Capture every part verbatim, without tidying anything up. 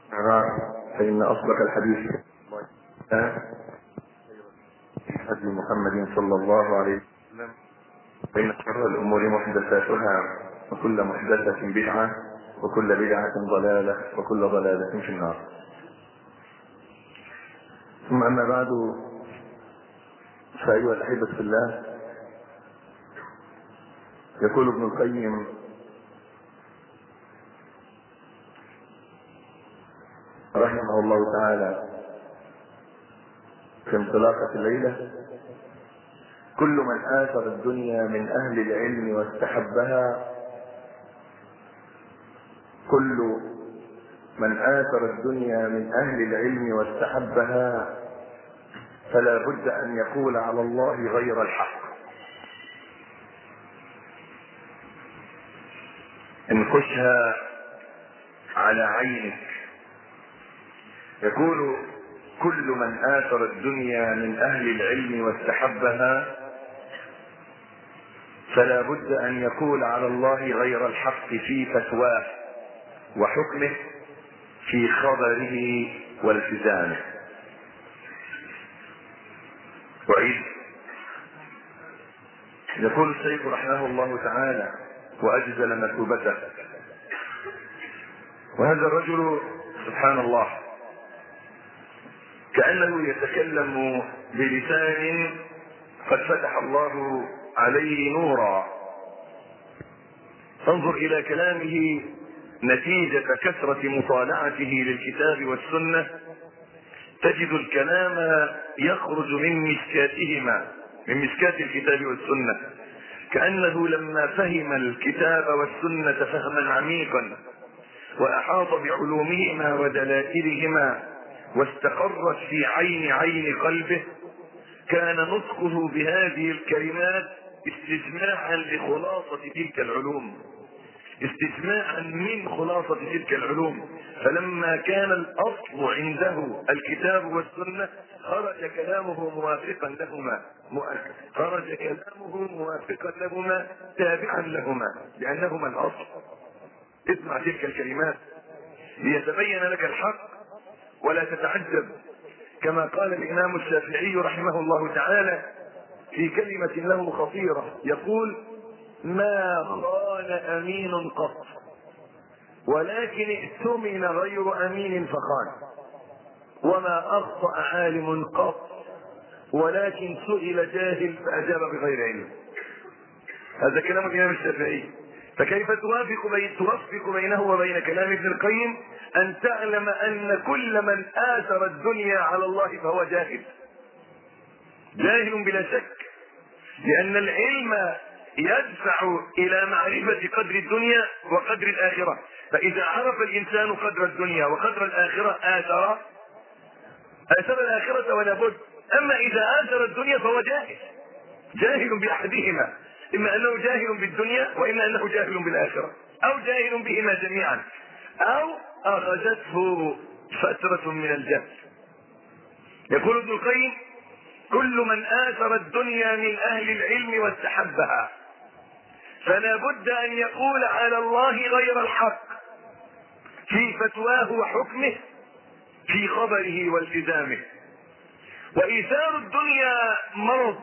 فإن أصدق الحديث هدي محمد صلى الله عليه وسلم، فإن شر الأمور محدثاتها، وكل محدثة بدعة، وكل بدعة ضلالة، وكل ضلالة في النار. ثم أما بعد، فأيها الأحبة في الله، يقول ابن القيم رحمه الله تعالى في انطلاقة الليلة: كل من آثر الدنيا من أهل العلم واستحبها كل من آثر الدنيا من أهل العلم واستحبها فلا بد أن يقول على الله غير الحق. انقشها على عينك. يقول: كل من آثر الدنيا من أهل العلم واستحبها فلا بد أن يقول على الله غير الحق في فتواه وحكمه، في خبره والتزامه. وعيد يقول الشيخ رحمه الله تعالى وأجزل مثوبته: وهذا الرجل سبحان الله كأنه يتكلم بلسان قد فتح الله عليه نورا. فانظر إلى كلامه نتيجة كثرة مطالعته للكتاب والسنة، تجد الكلام يخرج من مسكاتهما، من مسكات الكتاب والسنة، كأنه لما فهم الكتاب والسنة فهما عميقا وأحاط بعلومهما ودلائلهما واستقرت في عين عين قلبه، كان نطقه بهذه الكلمات استجماعا لخلاصة تلك العلوم، استجماعا من خلاصة تلك العلوم. فلما كان الأصل عنده الكتاب والسنة خرج كلامه موافقا لهما، خرج كلامه موافقا لهما تابعا لهما، لأنهما الأصل. اسمع تلك الكلمات ليتبين لك الحق ولا تتعجب، كما قال الإمام الشافعي رحمه الله تعالى في كلمة له خطيرة، يقول: ما خان أمين قط، ولكن ائتمن غير أمين فخان، وما أخطأ عالم قط، ولكن سئل جاهل فأجاب بغير علم. هذا كلام الإمام الشافعي. فكيف توافق بين توفق بينه وبين كلام ابن القيم؟ أن تعلم أن كل من آثر الدنيا على الله فهو جاهل، جاهل بلا شك، لأن العلم يدفع إلى معرفة قدر الدنيا وقدر الآخرة. فإذا عرف الإنسان قدر الدنيا وقدر الآخرة آثر آثر الآخرة ولا بد. أما إذا آثر الدنيا فهو جاهل، جاهل بأحدهما، إما أنه جاهل بالدنيا وإما أنه جاهل بالآخرة، أو جاهل بهما جميعا، أو أخذته فترة من الجهل. يقول ابن القيم: كل من آثر الدنيا من أهل العلم واستحبها فلا بد أن يقول على الله غير الحق في فتواه وحكمه، في خبره والتزامه. وإيثار الدنيا مرض،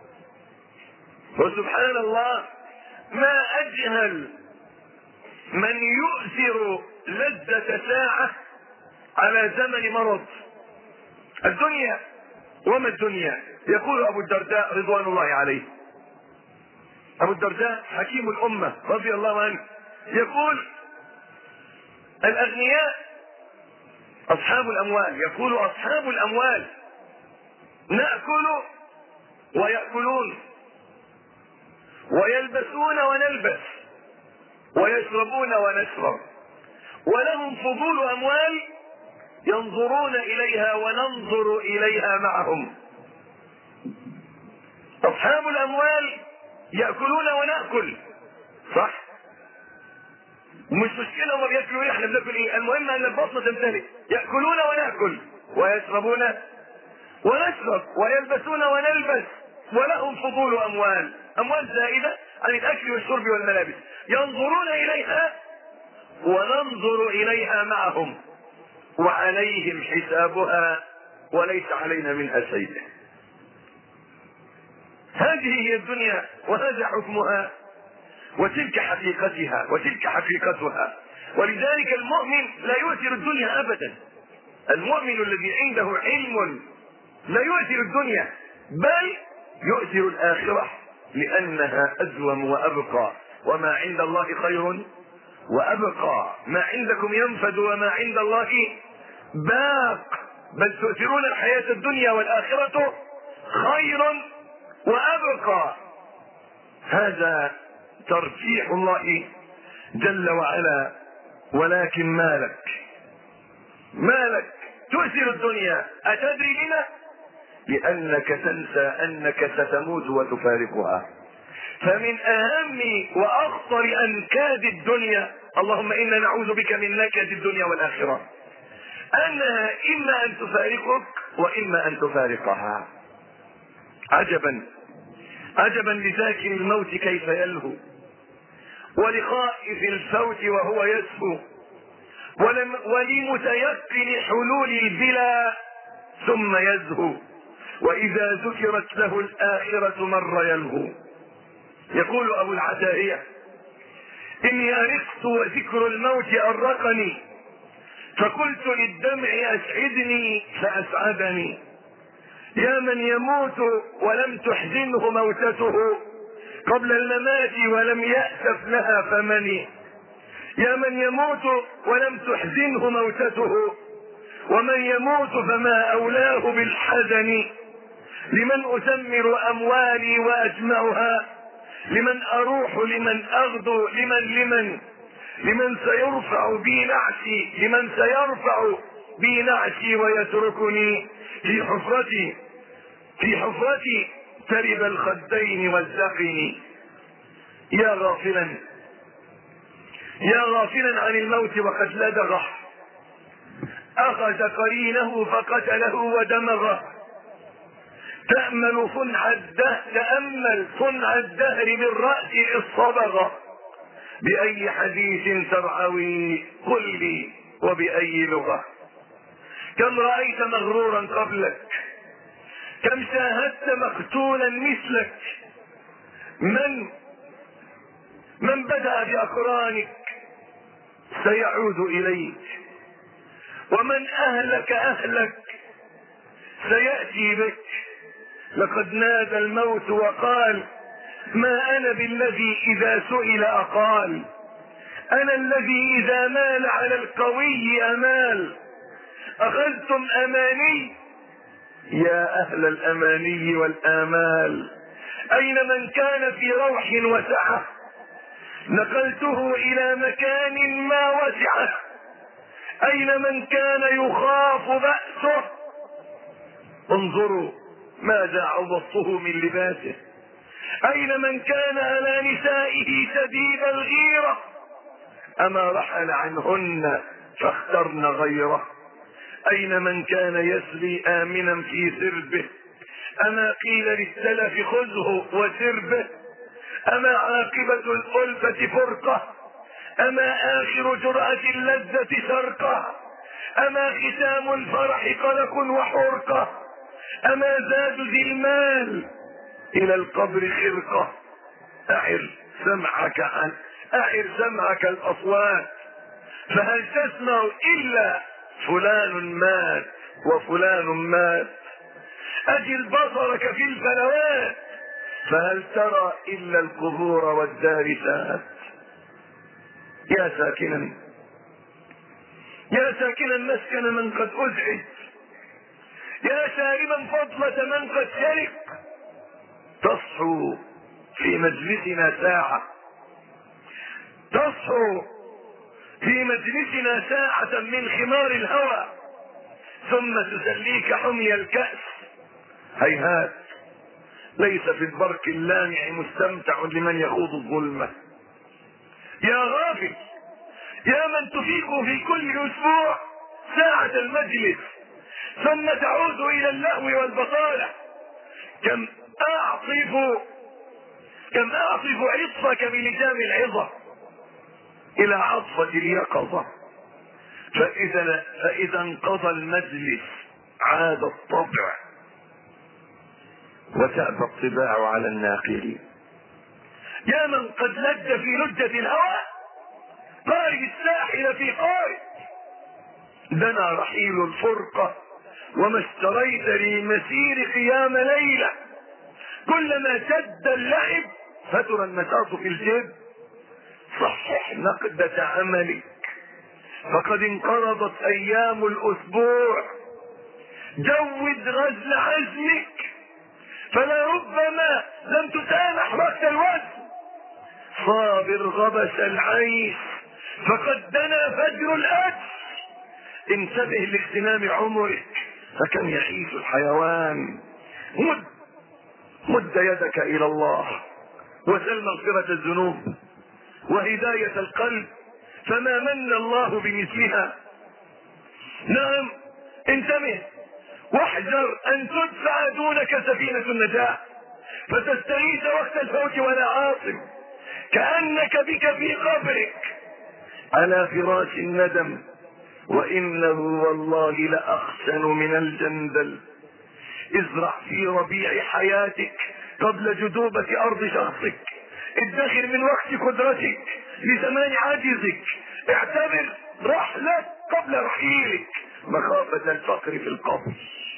وسبحان الله ما أجهل من يؤثر لذة ساعة على زمن مرض. الدنيا، وما الدنيا؟ يقول أبو الدرداء رضوان الله عليه، أبو الدرداء حكيم الأمة رضي الله عنه، يقول: الأغنياء أصحاب الأموال، يقول أصحاب الأموال نأكل ويأكلون، ويلبسون ونلبس، ويشربون ونشرب، ولهم فضول أموال ينظرون إليها وننظر إليها معهم. أصحاب الأموال يأكلون ونأكل، صح؟ مش مشكلة هم بيأكلوا ايه، احنا بناكل ايه، المهم ان البطن تمتلئ. يأكلون ونأكل، ويشربون ونشرب، ويلبسون ونلبس، ولهم فضول أموال، أموال زائدة عن الأكل والشرب والملابس، ينظرون إليها وننظر إليها معهم. وعليهم حسابها وليس علينا منها شيء. هذه هي الدنيا وهذا حكمها وتلك حقيقتها وتلك حقيقتها. ولذلك المؤمن لا يؤثر الدنيا ابدا. المؤمن الذي عنده علم لا يؤثر الدنيا بل يؤثر الآخرة لأنها أزوم وأبقى، وما عند الله خير وأبقى. ما عندكم ينفد وما عند الله باق، بل تؤثرون الحياة الدنيا والآخرة خير وأبقى. هذا ترجيح الله جل وعلا. ولكن مالك مالك تؤثر الدنيا، أتدري لما؟ لأنك تنسى أنك ستموت وتفارقها. فمن أهم وأخطر أنكاد الدنيا، اللهم إنا نعوذ بك من نكد الدنيا والآخرة، أنها إما أن تفارقك وإما أن تفارقها. عجبا عجبا لذاكر الموت كيف يلهو، ولخائف الفوت وهو يسهو، ولمتيقن حلول البلا ثم يزهو، وإذا ذكرت له الآخرة مر يلهو. يقول أبو العتاهية: إني أرقت وذكر الموت أرقني، فقلت للدمع أسعدني فأسعدني. يا من يموت ولم تحزنه موتته، قبل الممات ولم يأسف لها فمني. يا من يموت ولم تحزنه موتته، ومن يموت فما أولاه بالحزن. لمن أثمر أموالي وأجمعها، لمن أروح، لمن أغدو، لمن لمن لمن سيرفع بي نعشي، لمن سيرفع بي نعشي ويتركني في حفرتي في حفرتي ترب الخدين والزقن. يا غافلا يا غافلا عن الموت وقد لدغه، أخذ قرينه فقتله ودمغه. تأمل صنع الدهر تأمل صنع الدهر بالرأس الصبغة. بأي حديث ترعوي قل لي وبأي لغة. كم رأيت مغرورا قبلك، كم شاهدت مقتولا مثلك. من من بدأ بأقرانك سيعود إليك، ومن أهلك أهلك سيأتي بك. لقد نادى الموت وقال: ما أنا بالذي إذا سئل أقال، أنا الذي إذا مال على القوي أمال. أخذتم أماني يا أهل الأماني والآمال، أين من كان في روح وسعة، نقلته إلى مكان ما وسعه. أين من كان يخاف بأسه، انظروا ماذا عوضته من لباسه. أين من كان على نسائه شديد الغيرة، أما رحل عنهن فاخترن غيره. أين من كان يسري آمنا في سربه، أما قيل للسلف خذه وسربه. أما عاقبة الألفة فرقة، أما آخر جرأة اللذة سرقة. أما ختام الفرح قلق وحرقة، أما زاد ذي المال إلى القبر خرقة. أعر سمعك عن أعر سمعك الأصوات، فهل تسمع إلا فلان مات وفلان مات. أجل بصرك في الفلوات، فهل ترى إلا القبور والدارسات. يا ساكنا يا ساكنا مسكن من قد أزعج، يا شاربا فضلة من قد شرق. تصحو في مجلسنا ساعة تصحو في مجلسنا ساعة من خمار الهوى، ثم تسليك حمي الكأس. هيهات، ليس في البرك اللامع مستمتع لمن يخوض الظلمة. يا غافل، يا من تفيق في كل أسبوع ساعة المجلس ثم تعود إلى اللهو والبطالة. كم أعطف كم أعطف عطفك بلجام العظة إلى عطفة اليقظة. فإذا, فإذا انقضى المجلس عاد الطبع وتأبى الطباع على الناقلين. يا من قد لج في لجة الهوى قارب الساحل في قارب، دنا رحيل الفرقة وما اشتريت للمسير قيام ليلة، كلما شد اللعب فتر النشاط في الجيب. صحح نقدة عملك فقد انقرضت ايام الاسبوع، جود غزل عزمك فلا ربما لم تسامح وقت الوزن، صابر غبش العيش فقد دنا فجر الاجل، انتبه لاغتنام عمرك فكم يعيش الحيوان. مد مد يدك الى الله وسل مغفرة الذنوب وهداية القلب فما من الله بمثلها. نعم انتبه واحذر ان تدفع دونك سفينة النجاة فتستغيث وقت الفوت ولا عاصم، كأنك بك في قبرك على فراش الندم، وانه والله لاخشن من الجندل. ازرع في ربيع حياتك قبل جدوبة ارض شخصك، ادخر من وقت قدرتك لزمان عجزك، اعتبر رحلك قبل رحيلك، مخافة الفقر في القبر،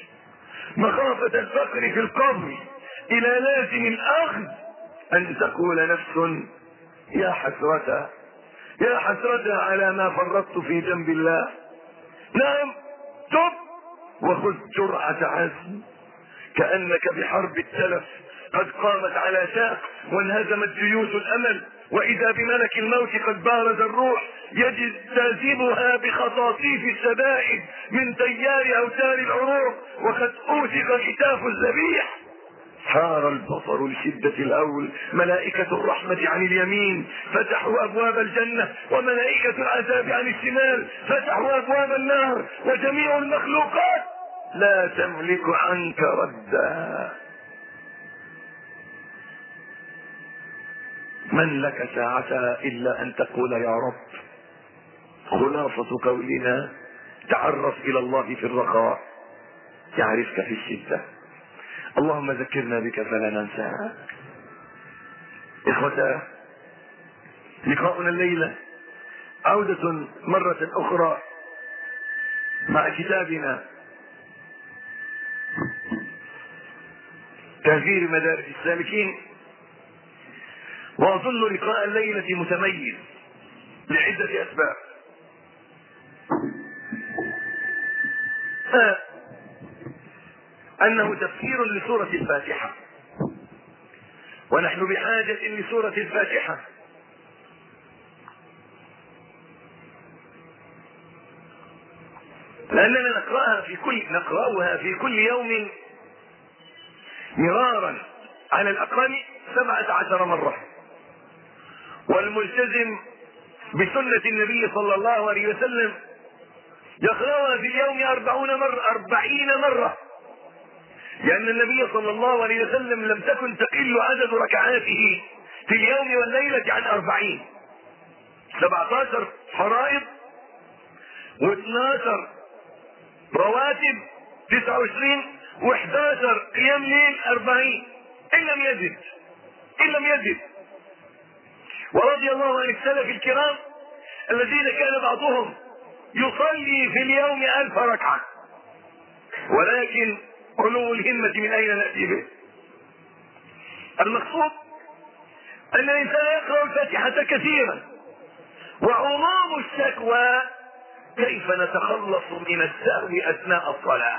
مخافة الفقر في القبر الى لازم الاخذ ان تقول نفس يا حسرة يا حسرة على ما فرطت في جنب الله. نعم تب وخذ جرعة عزم، كأنك بحرب التلف قد قامت على ساق وانهزمت جيوش الامل، واذا بملك الموت قد بارز الروح يجتازبها بخطاطيف الشدائد من تيار اوتار العروق، وقد اوثق كتاف الذبيح. حار البصر لشدة الهول، ملائكة الرحمة عن اليمين فتحوا ابواب الجنة، وملائكة العذاب عن الشمال فتحوا ابواب النار، وجميع المخلوقات لا تملك عنك ردا. من لك ساعتها الا ان تقول يا رب. خلاصة قولنا تعرف الى الله في الرخاء يعرفك في الشدة. اللهم ذكرنا بك فلا ننساك. اخوتاه لقاؤنا الليلة عودة مرة اخرى مع كتابنا تهذير مدارج السالكين، واظن لقاء الليلة متميز لعدة اسباب. آه. انه تفسير لسورة الفاتحة، ونحن بحاجة لسورة الفاتحة. لاننا نقرأها في كل نقرأها في كل يوم مرارا على الاقل سبعة عشر مرة، والملتزم بسنة النبي صلى الله عليه وسلم يقرأها في اليوم أربعون مرة أربعين مرة، لأن النبي صلى الله عليه وسلم لم تكن تقل عدد ركعاته في اليوم والليلة عن أربعين، سبعة عشر فرائض واثنى عشر رواتب تسعة وعشرين واحد عشر قيام ليل أربعين إن لم يزد إن لم يزد. ورضي الله عن السلف الكرام الذين كان بعضهم يصلي في اليوم ألف ركعة، ولكن علو الهمة من أين نأتي به؟ المقصود أن الإنسان يقرأ الفاتحة كثيرا، وعموم الشكوى كيف نتخلص من السهو أثناء الصلاة.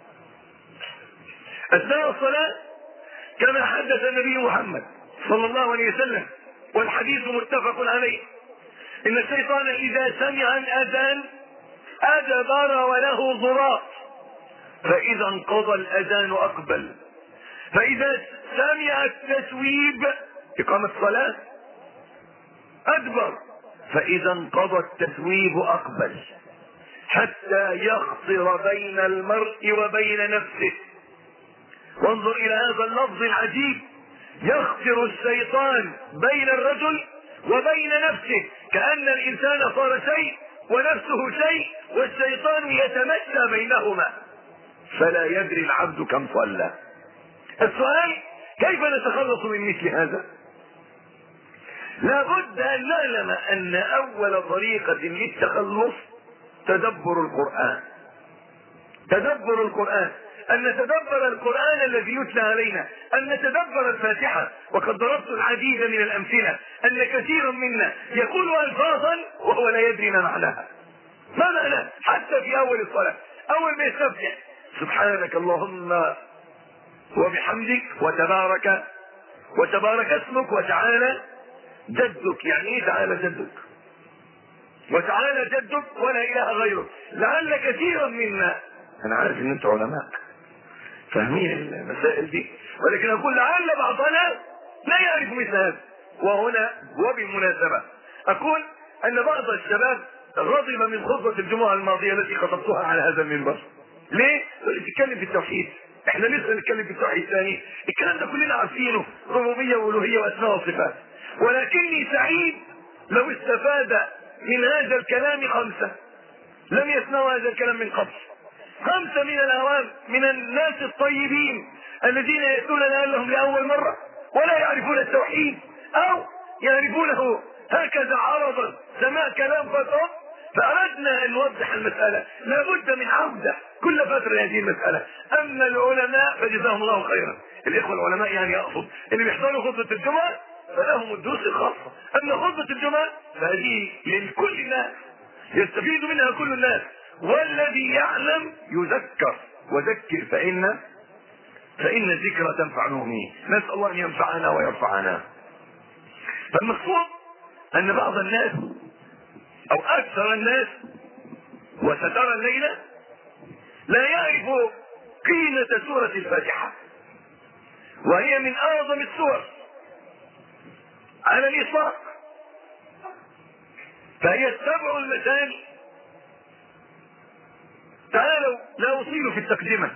أثناء الصلاة كما حدث النبي محمد صلى الله عليه وسلم، والحديث متفق عليه، إن الشيطان إذا سمع الأذان أدبر وله ضراط، فإذا انقضى الأذان أقبل، فإذا سمع التسويب إقامة الصلاة أدبر، فإذا انقضى التسويب أقبل، حتى يخطر بين المرء وبين نفسه. وانظر إلى هذا اللفظ العجيب، يخطر الشيطان بين الرجل وبين نفسه، كأن الإنسان صار شيء ونفسه شيء والشيطان يتمشى بينهما فلا يدري العبد كم صلى. السؤال: كيف نتخلص من مثل هذا؟ لابد ان نعلم ان اول طريقة للتخلص تدبر القرآن. تدبر القرآن، ان نتدبر القرآن الذي يتلى علينا، ان نتدبر الفاتحة. وقد ضربت العديد من الامثلة ان كثيرا منا يقول الفاظا وهو لا يدري ما معناها. ما معناه؟ حتى في اول الصلاة اول ما يستفتح: سبحانك اللهم وبحمدك وتبارك وتبارك اسمك وتعالى جدك. يعني ايه تعالى جدك؟ وتعالى جدك ولا اله غيرك. لعل كثيرا منا، انا عارف ان انتم علماء فاهمين المسائل دي، ولكن اقول لعل بعضنا لا يعرف مثل هذا. وهنا وبالمناسبة اقول ان بعض الشباب غضب من خطبة الجمعة الماضية التي خطبتها على هذا المنبر. ليه؟ تتكلم في التوحيد. احنا لسه نتكلم في التوحيد ثاني. الكلام ده كلنا عارفينه، ربوبية والوهية واسماء وصفات. ولكني سعيد لو استفاد من هذا الكلام خمسة لم يسمعوا هذا الكلام من قبل. خمسة من العوام، من الناس الطيبين الذين يأتون لهم لأول مرة ولا يعرفون التوحيد، أو يعرفونه هكذا عرضا سماع كلام فقط. فأردنا أن نوضح المسألة. لابد من عودة كل فترة هذه المسألة. أما العلماء فجزاهم الله خيرا، الإخوة العلماء يعني أقصد اللي بيحضروا خطبة الجمعة فلهم الدروس الخاصة. أما خطبة الجمعة فهذه لكل الناس، يستفيد منها كل الناس، والذي يعلم يذكر. وذكر فإن فإن الذكرى تنفع المؤمنين. نسأل الله أن ينفعنا ويرفعنا. فالمقصود أن بعض الناس أو أكثر الناس، وسترى الليلة، لا يعرف قيمة سورة الفاتحة، وهي من أعظم السور على الإطلاق. فهي السبع المثاني. تعالوا لا أطيل في التقدمة،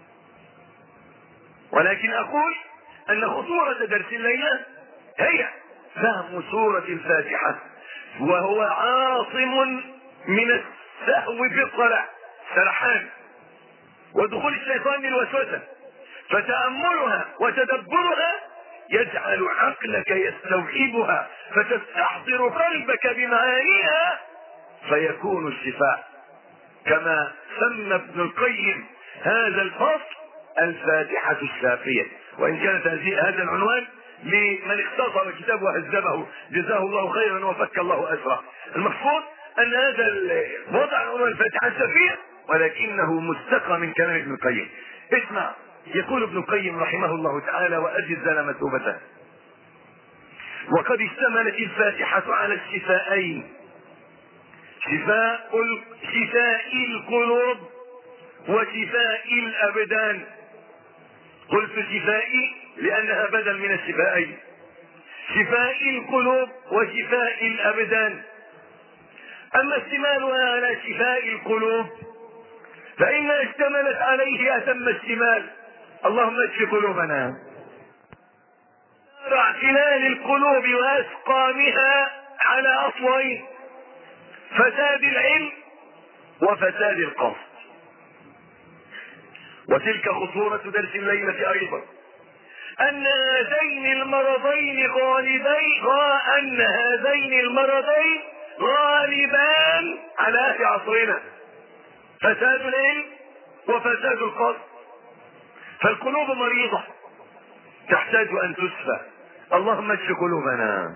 ولكن أقول أن خطورة درس الليلة هي فهم سورة الفاتحة، وهو عاصم من السهو في الصلاة، سرحان ودخول الشيطان للوسوسة. فتأملها وتدبرها يجعل عقلك يستوعبها فتستحضر قلبك بمعانيها فيكون الشفاء. كما سمى ابن القيم هذا الفصل الفاتحة الشافية، وإن كانت هذا العنوان لمن اختصر كتابه وهذبه جزاه الله خيرا وفك الله أسره. المقصود أن هذا وضع عنوان الفاتحة الشافية، ولكنه مستقى من كلام ابن القيم. اسمع، يقول ابن القيم رحمه الله تعالى وأجزل مثوبته: وقد اشتملت الفاتحة على الشفاءين، شفاء شفاء القلوب وشفاء الأبدان. قلت شفائي لأنها بدل من الشفاءين. شفاء القلوب وشفاء الأبدان. أما اشتمالها على شفاء القلوب فإنها اشتملت عليه أتم الشمال. اللهم اشف قلوبنا. اعتلال القلوب وأسقامها على أصلين: فساد العلم وفساد القصد. وتلك خطورة درس الليلة أيضا، أن هذين المرضين غالبين أن هذين المرضين غالبان على أهل عصرنا: فساد العلم وفساد القصد. فالقلوب مريضة تحتاج أن تشفى. اللهم اشف قلوبنا.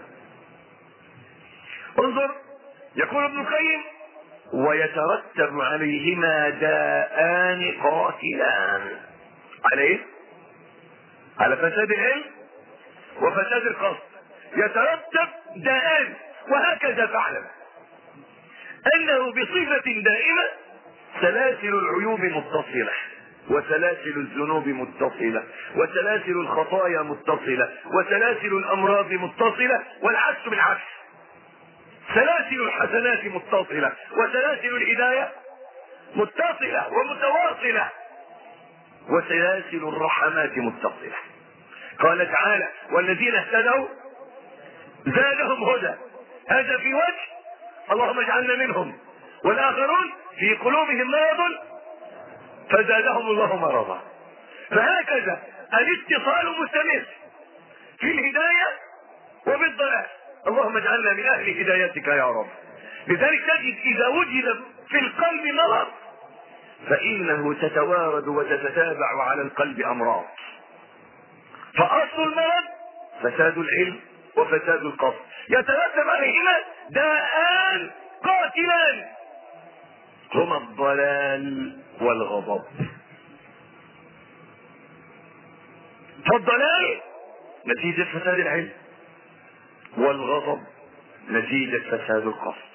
انظر، يقول ابن القيم: ويترتب عليهما داءان قاتلان. على ايه؟ على فساد العلم وفساد القصد يترتب داءان. وهكذا فعلا انه بصفة دائمة سلاسل العيوب متصلة، وسلاسل الذنوب متصلة، وسلاسل الخطايا متصلة، وسلاسل الامراض متصلة، والعكس بالعكس. سلاسل الحسنات متصلة، وسلاسل الهداية متصلة ومتواصلة، وسلاسل الرحمات متصلة. قال تعالى: والذين اهتدوا زادهم هدى. هذا في وجه، اللهم اجعلنا منهم. والآخرون في قلوبهم مرض فزادهم الله مرضا. فهكذا الاتصال مستمر في الهداية وبالضلال. اللهم اجعلنا من أهل هدايتك يا رب. لذلك تجد إذا وجد في القلب مرض فإنه تتوارد وتتتابع على القلب أمراض. فأصل المرض فساد العلم وفساد القصد، يترتب عليهما داءان قاتلان هما الضلال والغضب. فالضلال نتيجة فساد العلم، والغضب نتيجة فساد القصد.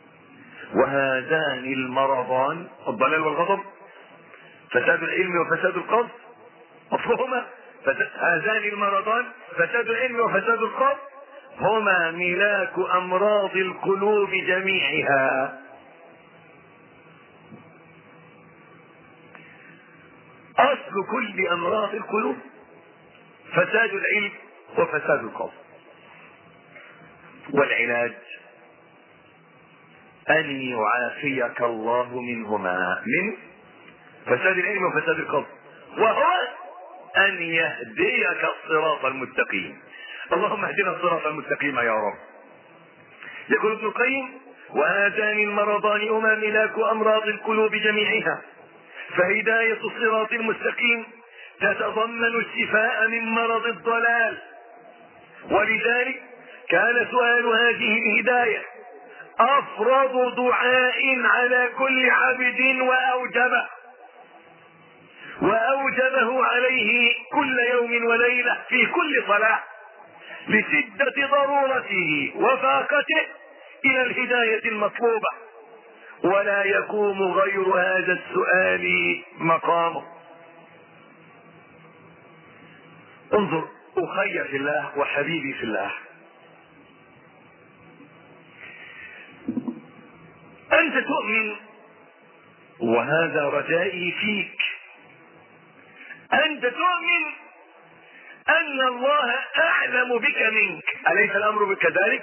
وهذان المرضان، الضلال والغضب، فساد العلم وفساد القصد، أصلهما هذان المرضان فساد العلم وفساد القصد، هما ملاك أمراض القلوب جميعها. أصل كل أمراض القلوب فساد العلم وفساد القصد. والعلاج أن يعافيك الله منهما، من فساد العلم وفساد القصد، وهو أن يهديك الصراط المستقيم. اللهم اهدنا الصراط المستقيم يا رب. يقول ابن القيم: وهذان المرضان هما ملاك أمراض القلوب جميعها، فهداية الصراط المستقيم تتضمن الشفاء من مرض الضلال. ولذلك كان سؤال هذه الهداية أفرض دعاء على كل عبد وأوجبه وأوجبه عليه كل يوم وليلة في كل صلاة، لشدة ضرورته وفاقته إلى الهداية المطلوبة، ولا يقوم غير هذا السؤال مقامه. انظر أخي في الله وحبيبي في الله، أنت تؤمن، وهذا رجائي فيك، أنت تؤمن أن الله أعلم بك منك، أليس الأمر كذلك؟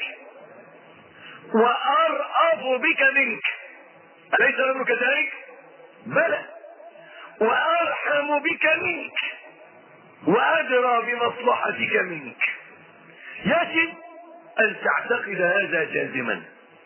وأرأف بك منك، أليس الأمر كذلك؟ بلى. وأرحم بك منك، وأدرى بمصلحتك منك. يجب أن تعتقد هذا جازما.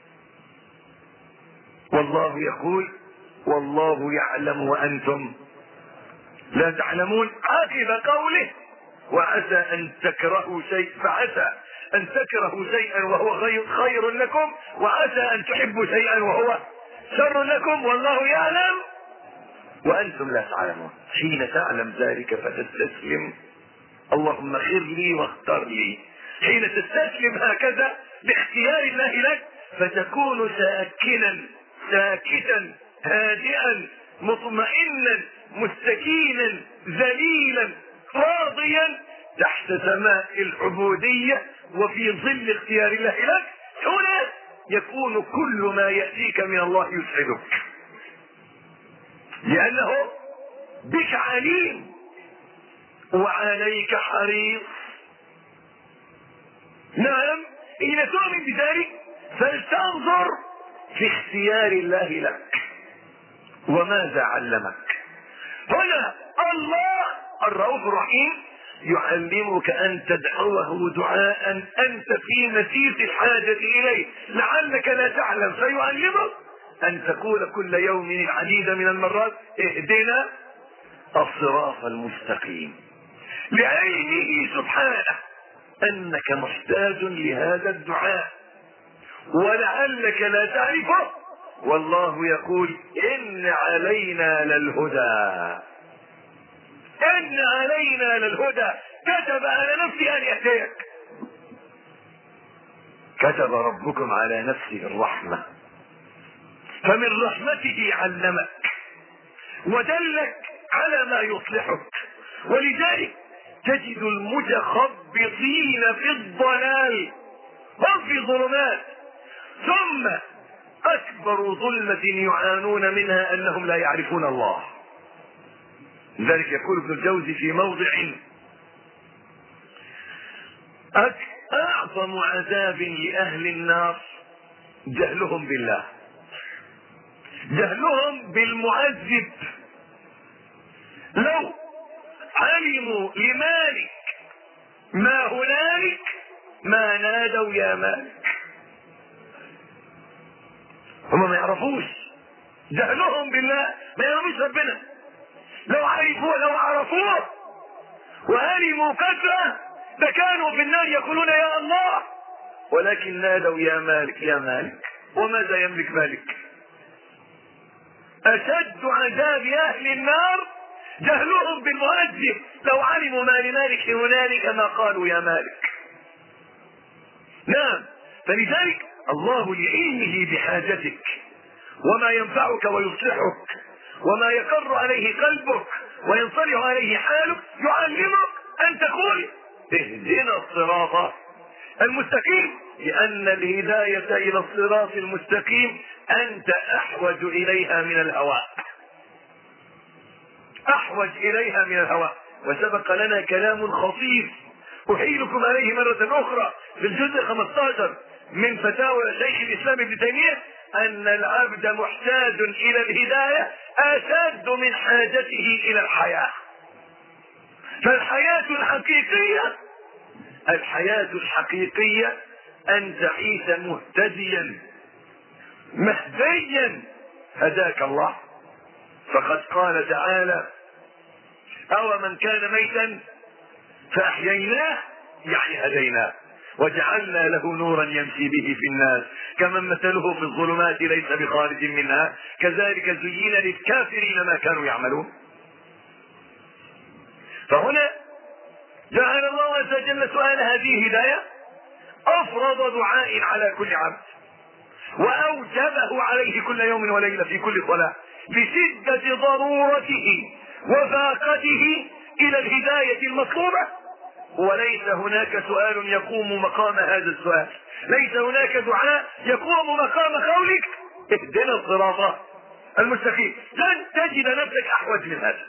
والله يقول: والله يعلم وأنتم لا تعلمون، عاقب قوله: وعسى أن تكرهوا شيء فعسى أن تكرهوا شيئا وهو خير لكم، وعسى أن تحبوا شيئا وهو شر لكم، والله يعلم وأنتم لا تعلمون. حين تعلم ذلك فتستسلم، اللهم خير لي واختر لي. حين تستسلم هكذا لاختيار الله لك فتكون ساكنا ساكتا هادئا مطمئنا مستكينا ذليلا راضيا تحت سماء العبودية وفي ظل اختيار الله لك. هنا يكون كل ما يأتيك من الله يسعدك، لأنه بك عليم وعليك حريص. نعم، إذا تؤمن بذلك فلتنظر في اختيار الله لك وماذا علمك. هنا الله الرؤوف الرحيم يعلمك أن تدعوه دعاء أنت في مسيس الحاجة إليه، لعلك لا تعلم، فيعلمك أن تقول كل يوم العديد من المرات: اهدنا الصراط المستقيم، لعلمه سبحانه أنك محتاج لهذا الدعاء ولعلك لا تعرفه. والله يقول: إن علينا للهدى، إن علينا للهدى، كتب على نفسه أن يهديك، كتب ربكم على نفسه الرحمة، فمن رحمته علمك ودلك على ما يصلحك. ولذلك تجد المتخبطين في الضلال هم في ظلمات، ثم أكبر ظلمة يعانون منها أنهم لا يعرفون الله. لذلك يقول ابن الجوزي في موضع: أعظم عذاب لأهل النار جهلهم بالله. جهلهم بالمعذب. لو علموا لمالك ما هنالك ما نادوا يا مالك. هم ما يعرفوش، جهلهم بالله، ما يعرفوش ربنا. لو عرفوه لو عرفوه وعلموا كثرة لكانوا في النار يقولون يا الله، ولكن نادوا يا مالك يا مالك. وماذا يملك مالك؟ أشد عذاب أهل النار جهلهم بالمؤذب. لو علموا ما لمالك هنالك ما قالوا يا مالك. نعم، فلذلك الله لعلمه بحاجتك وما ينفعك ويصلحك وما يقر عليه قلبك وينصلح عليه حالك يعلمك أن تقول اهدنا الصراط المستقيم، لأن الهداية إلى الصراط المستقيم أنت أحوج إليها من الهواء، أحوج إليها من الهواء. وسبق لنا كلام خطير أحيلكم عليه مرة أخرى في الجزء خمسة عشر من فتاوى شيخ الإسلام ابن تيمية، أن العبد محتاج إلى الهداية أشد من حاجته إلى الحياة. فالحياة الحقيقية الحياة الحقيقية أن تعيش مهتديا مهديا هداك الله. فقد قال تعالى أو من كان ميتا فأحييناه يعني هديناه وجعلنا له نورا يمشي به في الناس كمن مثله في الظلمات ليس بخارج منها كذلك زين للكافرين ما كانوا يعملون. فهنا جعل الله عز وجل سؤال هذه الهداية أفرض دعاء على كل عبد وأوجبه عليه كل يوم وليلة في كل صلاة بشدة ضرورته وفاقته إلى الهداية المطلوبة. وليس هناك سؤال يقوم مقام هذا السؤال، ليس هناك دعاء يقوم مقام قولك اهدنا الصراط المستقيم. لن تجد نفسك أحوج من هذا.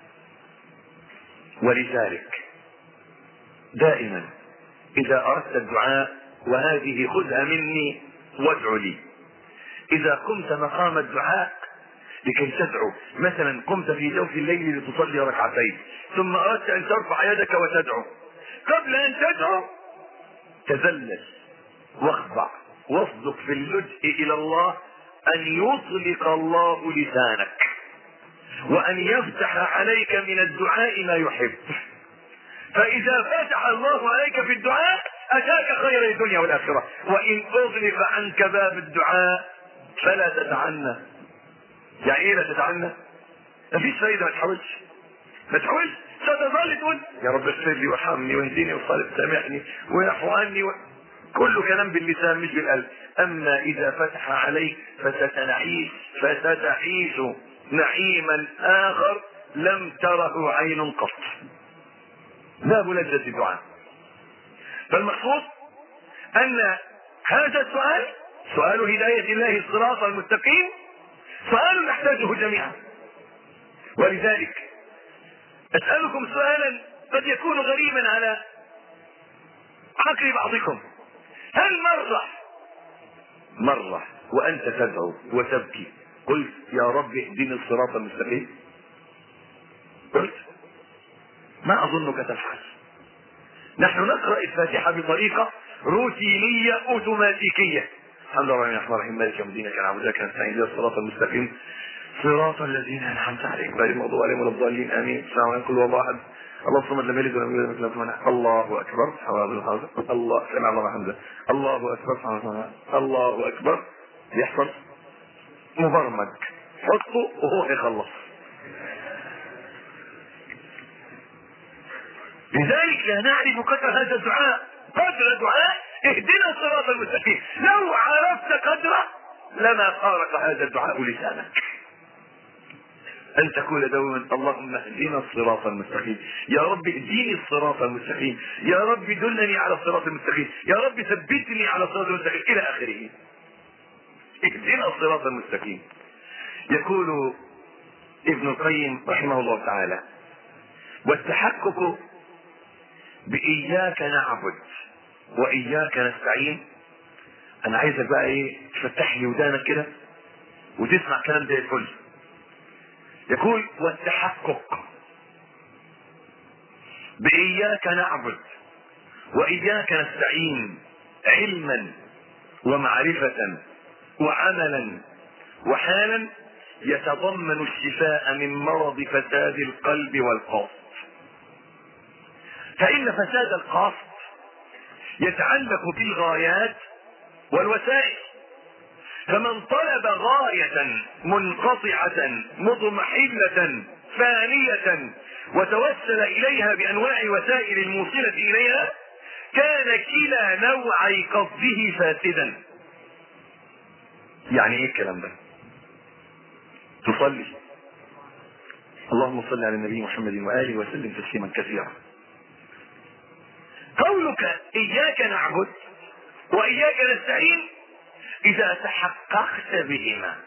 ولذلك دائما إذا أردت الدعاء، وهذه خذها مني وادعو لي، إذا قمت مقام الدعاء لكي تدعو، مثلا قمت في جوف الليل لتصلي ركعتين ثم أردت أن ترفع يدك وتدعو، قبل أن تدعو تذلل واخضع واصدق في اللجء إلى الله أن يطلق الله لسانك وأن يفتح عليك من الدعاء ما يحب. فإذا فتح الله عليك في الدعاء أتاك خير الدنيا والآخرة. وإن أغلق عنك باب الدعاء فلا تتعنى. يعني إيه لا تتعنى؟ مفيش فايدة، ما تحاولش ما تحاولش ستظل تقول يا رب اغفر لي وارحمني واهدني وصالح سامحني ويعفو عني و... كله كلام باللسان مش بالقلب. أما إذا فتح عليك فستعيش فستعيش نعيما آخر لم تره عين قط. باب لذة الدعاء. فالمقصود أن هذا السؤال سؤال هداية الله الصراط المستقيم سؤال نحتاجه جميعا. ولذلك أسألكم سؤالا قد يكون غريبا على عقل بعضكم. هل مرة مرة وأنت تدعو وتبكي قلت يا رب اهدني الصراط المستقيم؟ قلت؟ ما أظنك تفعل. نحن نقرأ الفاتحة بطريقة روتينية أوتوماتيكية. الحمد لله الرحمن الرحيم مالك يوم الدين كان عبدك نستعين الصراط المستقيم صراط الذين أنعمت عليهم غير المغضوب عليهم ولا الضالين آمين. السلام عليكم كل والله أحد الله الصمد لم يلد ولم يولد ولم يكن له كفوا. الله أكبر. الله سمع الله حمده. الله أكبر. الله أكبر. يحصل مبرمج حطه وهو يخلص. لذلك لا نعرف قدر هذا الدعاء، قدر دعاء اهدنا الصراط المستقيم. لو عرفت قدره لما فارق هذا الدعاء لسانك. أن تقول دوما اللهم اهدنا الصراط المستقيم، يا رب اهديني الصراط المستقيم، يا رب دلني على الصراط المستقيم، يا رب ثبتني على الصراط المستقيم إلى آخره. اهدنا الصراط المستقيم. يقول ابن القيم رحمه الله تعالى والتحقق بإياك نعبد وإياك نستعين. أنا عايزك بقى إيه تفتح لي ودانك كده وتسمع كلام زي الفل. يقول والتحقق بإياك نعبد وإياك نستعين علما ومعرفة وعملا وحالا يتضمن الشفاء من مرض فساد القلب والقصد. فإن فساد القصد يتعلق بالغايات والوسائل، فمن طلب غاية منقطعة مضمحلة فانية وتوسل إليها بأنواع الوسائل الموصلة إليها كان كلا نوعي قصده فاسدا. يعني ايه الكلام ده؟ تصلي اللهم صل على النبي محمد وآله وسلم تسليما كثيرا. قولك إياك نعبد وإياك نستعين إذا تحققت بهما،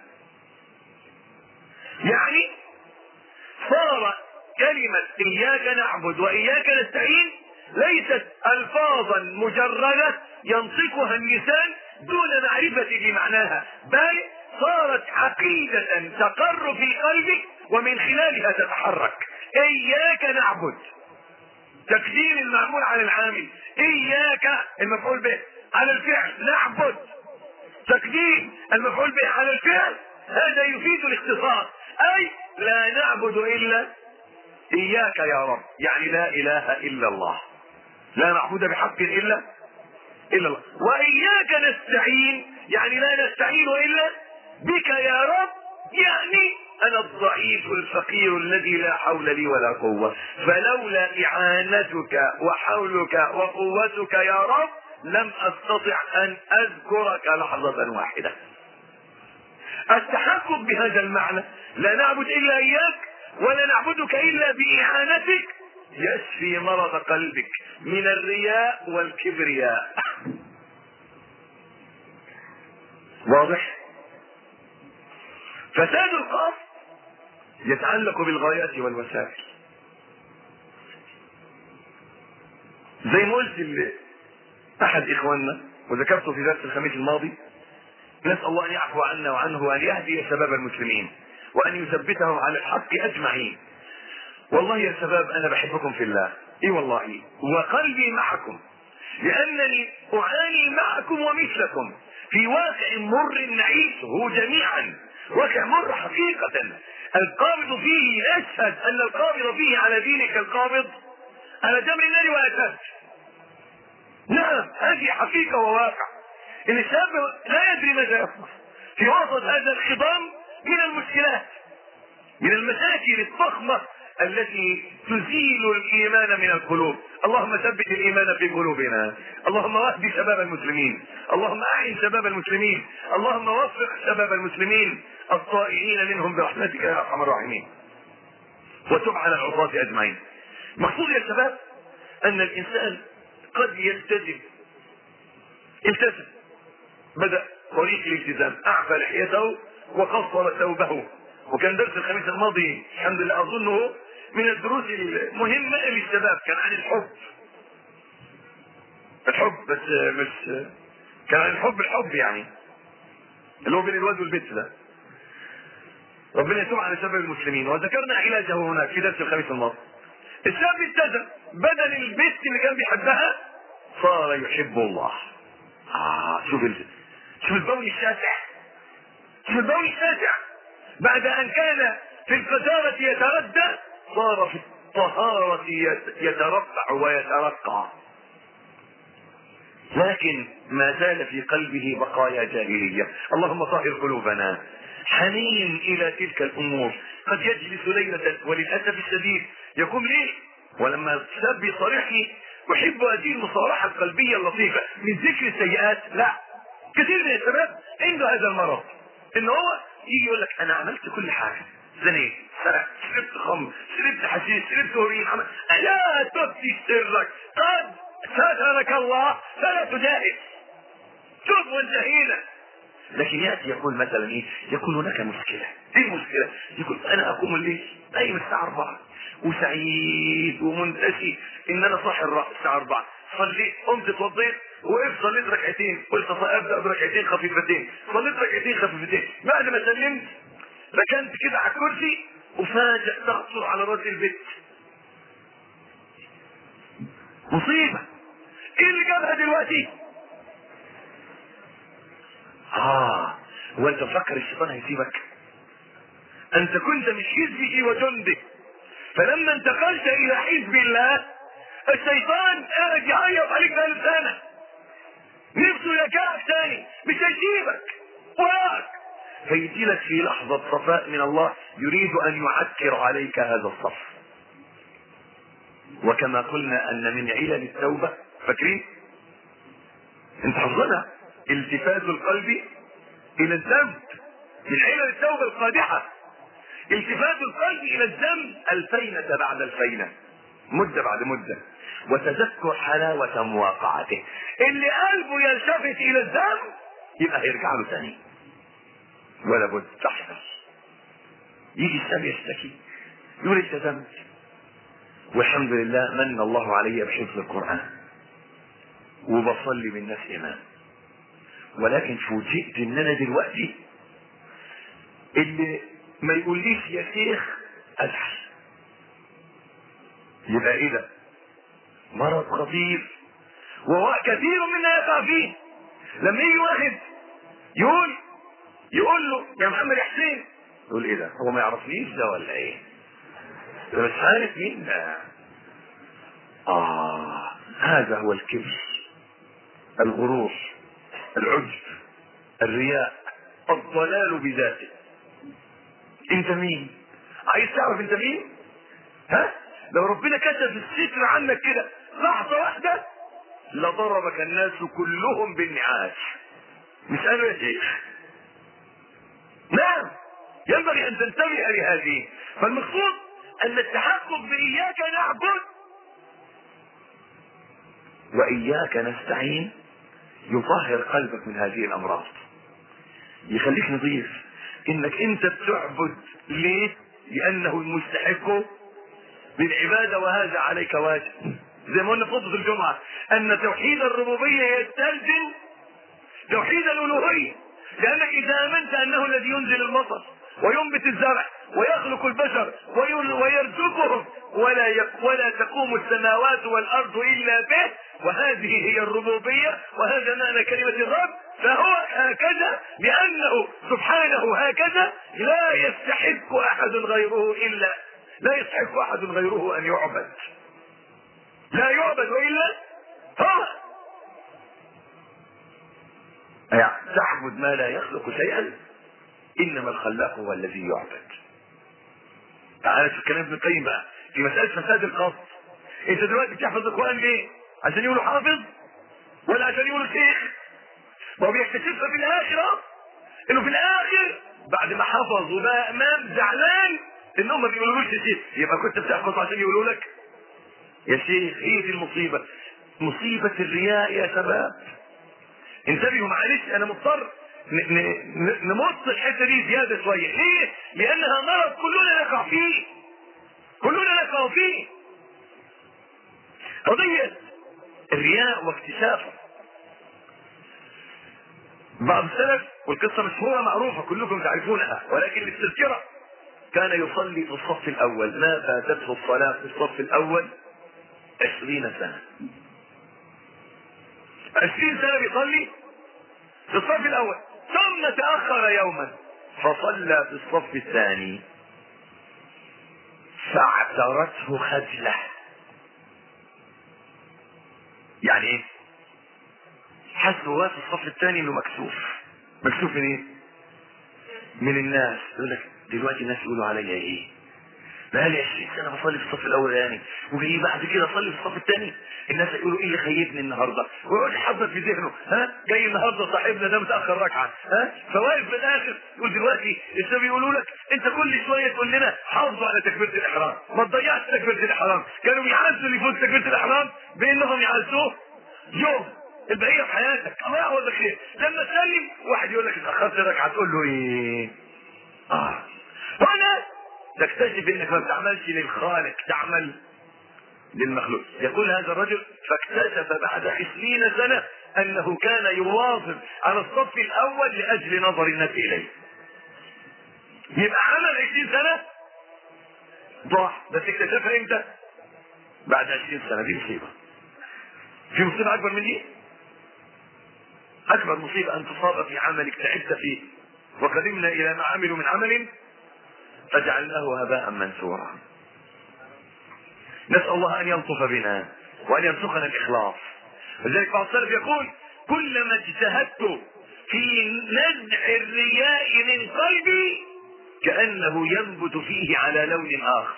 يعني صار كلمة إياك نعبد وإياك نستعين ليست ألفاظا مجردة ينطقها اللسان دون معرفة لمعناها، بل صارت عقيدة تقر في قلبك ومن خلالها تتحرك. إياك نعبد تقديم المعمول على العامل، إياك المفعول به على الفعل، نعبد تقديم المفعول به على الفعل، هذا يفيد الاختصاص، أي لا نعبد إلا إياك يا رب، يعني لا إله إلا الله، لا معبود بحق إلا إلا الله. وإياك نستعين يعني لا نستعين إلا بك يا رب، يعني أنا الضعيف الفقير الذي لا حول لي ولا قوة، فلولا إعانتك وحولك وقوتك يا رب لم أستطع أن أذكرك لحظة واحدة. التحقق بهذا المعنى لا نعبد إلا إياك ولا نعبدك إلا بإعانتك يشفي مرض قلبك من الرياء والكبرياء. واضح؟ فساد القصد يتعلق بالغايات والوسائل، زي ما قلت احد اخواننا وذكرته في درس الخميس الماضي، نسأل الله ان يعفو عنا وعنه وان يهدي شباب المسلمين وان يثبتهم على الحق اجمعين. والله يا شباب انا بحبكم في الله، اي والله، وقلبي معكم، لانني اعاني معكم ومثلكم في واقع مر نعيشه جميعا، واقع مر حقيقة القابض فيه يشهد ان القابض فيه على دينك القابض على جمر النار واشد. نعم هذه حقيقة وواقع. ان الشاب لا يدري ماذا يصنع في وسط هذا الخضام من المشكلات، من المشاكل الضخمة التي تزيل الايمان من القلوب. اللهم ثبت الايمان في قلوبنا، اللهم اهد شباب المسلمين، اللهم اعن شباب المسلمين، اللهم وفق شباب المسلمين الطائعين منهم برحمتك يا ارحم الراحمين، وتب على العصاة اجمعين. مقصود يا شباب ان الانسان قد يلتزم، التزم، بدأ طريق الالتزام، اعفى لحيته وقصر ثوبه، وكان درس الخميس الماضي الحمد لله اظنه من الدروس المهمة للشباب، كان عن الحب. الحب بس مش كان عن الحب الحب يعني اللي هو بين الواد والبنت ده. ربنا يتوب على شباب المسلمين، وذكرنا علاجه هناك في درس الخميس الماضي. الشاب التزم، بدل البنت اللي كان بيحبها صار يحب الله. آه شوف ال... شوف البول الشاسع، شوف البول الشاسع، بعد ان كان في القذارة يتردى صار في الطهارة يترفع ويترقى، لكن ما زال في قلبه بقايا جاهلية. اللهم طهر قلوبنا، حنين الى تلك الامور. قد يجلس ليلة وللأسف الشديد يقوم ليه ولما الشاب يصارحني احب هذه المصارحة القلبية اللطيفة من ذكر السيئات، لا، كثير من الشباب عنده هذا المرض، ان هو يجي يقول لك انا عملت كل حاجة، زنيت، سرقت، شربت خمر، شربت حشيش، شربت هورين، عمل... لا تبدي سرك، قد سترك الله فلا تجاهد، شوف وانتهينا. لكن ياتي يقول مثلا ايه، يقول هناك مشكله، ايه المشكله؟ يقول انا اقوم الليل نايم الساعه أربعة وسعيد ومنتشي ان انا صاحي الساعه أربعة، صليت، قمت اتوضيت، وقف صليت ركعتين، قلت ابدا بركعتين خفيفتين، صليت ركعتين خفيفتين، بعد ما سلمت ركنت كده على الكرسي وفاجأ تخطر على راس البيت. مصيبه. ايه اللي جابها دلوقتي؟ اه هو انت مفكر الشيطان هيسيبك؟ انت كنت من حزبه وجنده، فلما انتقلت الى حزب الله الشيطان قاعد يعيط عليك بقاله سنه، نفسه يرجعك تاني، مش هيسيبك وراك، فيجي لك في لحظه صفاء من الله يريد ان يعكر عليك هذا الصف. وكما قلنا ان من علل التوبه، فاكرين انت حافظينها، التفات القلب الى الذنب، من علل التوبه القادحه التفات القلب الى الذنب الفينة بعد الفينة، مدة بعد مدة، وتذكر حلاوة مواقعته. اللي قلبه يلتفت الى الذنب يبقى هيرجع له ثاني، ولا بد تحصل. يجي الشاب يشتكي يقول التزمت والحمد لله من الله علي بحفظ القرآن وبصلي بالناس امام، ولكن فوجئت ان انا دلوقتي اللي ما يقوليش يا شيخ ازعل. يبقى ايه ده؟ مرض خطير وهو كثير منا يقع فيه. لما يجي واحد يقول يقول له يا محمد حسين، يقول ايه ده؟ هو ما يعرفنيش ده ولا ايه؟ ده مش عارف مين ده. اه هذا هو الكبر، الغرور، العجب، الرياء، الضلال بذاته. انت مين؟ عايز تعرف انت مين؟ ها؟ لو ربنا كشف الستر عنك كده لحظة واحدة لضربك الناس كلهم بالنعاش. مش انا يا شيخ. نعم ينبغي ان تنتبه لهذه. فالمقصود ان التحقق بإياك نعبد وإياك نستعين يطهر قلبك من هذه الأمراض، يخليك نظيف. انك انت بتعبد ليه؟ لانه المستحق للعبادة وهذا عليك واجب. زي ما قلنا في خطبة الجمعة ان توحيد الربوبية يستلزم توحيد الالوهية، لانك اذا امنت انه الذي ينزل المطر وينبت الزرع ويخلق البشر ويرزقهم ولا يك ولا تقوم السماوات والارض الا به، وهذه هي الربوبية وهذا معنى كلمة الرب، فهو هكذا لانه سبحانه هكذا لا يستحق احد غيره الا لا يستحق احد غيره ان يعبد، لا يعبد والا هو. يعني تعبد ما لا يخلق شيئا، انما الخلاق هو الذي يعبد. تعالى في كلام ابن القيم بقى في مسألة فساد القصد. انت دلوقتي بتحفظ القرآن ليه؟ عشان يقولوا حافظ ولا عشان يقولوا شيخ؟ ما هو بيكتشفها في الاخرة انه في الاخر بعد ما حفظ وبقى امام زعلان انهم ما بيقولولوش يا شيخ. يبقى كنت بتحفظ عشان يقولوا لك يا شيخ. هي دي المصيبة، مصيبة الرياء يا شباب. انتبهوا معلش، انا مضطر نمص الحته دي زياده شويه. ليه؟ لانها مرض كلنا نقع فيه، كلنا نقع فيه. قضيه الرياء واكتشافه. بعض السلف والقصه مشهوره معروفه كلكم تعرفونها، ولكن للتذكره كان يصلي في الصف الاول، ما فاتته الصلاه في الصف الاول عشرين سنه. عشرين سنه بيصلي في الصف الاول، ثم تأخر يوما فصلى في الصف الثاني فاعترته خجلة. يعني ايه؟ حس هو في الصف الثاني انه مكسوف. مكسوف من ايه؟ من الناس. يقول لك دلوقتي الناس يقولوا عليا ايه؟ بقالي عشرين سنة بصلي في الصف الاول يعني، وجاي بعد كده اصلي في الصف الثاني الناس يقولوا ايه اللي خيبني النهارده؟ ويقعد يحضر في ذهنه ها جاي النهارده صاحبنا ده متاخر ركعه ها، فواقف في الاخر يقول دلوقتي الشباب يقولوا لك انت كل شويه تقول لنا حافظوا على تكبيره الاحرام، ما تضيعش تكبيره الاحرام. كانوا يعزوا اللي يفوت تكبيره الاحرام بانهم يعزوه يوم البقيه في حياتك. الله يعوضك خير. لما تسلم واحد يقول لك اتاخرت ركعه تقول له ايه؟ اه هنا تكتشف انك ما بتعملش للخالق، تعمل للمخلوق. يقول هذا الرجل فاكتشف بعد عشرين سنة انه كان يواظب على الصف الاول لاجل نظر الناس اليه. يبقى عمل عشرين سنة ضاع، بس اكتشفها امتى؟ بعد عشرين سنة. دي مصيبة. في مصيبة اكبر من دي؟ اكبر مصيبة ان تصاب في عملك تعبت فيه وقدمنا الى ما عملوا من عمل فجعلناه هباء منثورا. نسأل الله ان يلطف بنا وان يرزقنا الاخلاص. لذلك بعض السلف يقول كلما اجتهدت في نزع الرياء من قلبي كأنه ينبت فيه على لون اخر.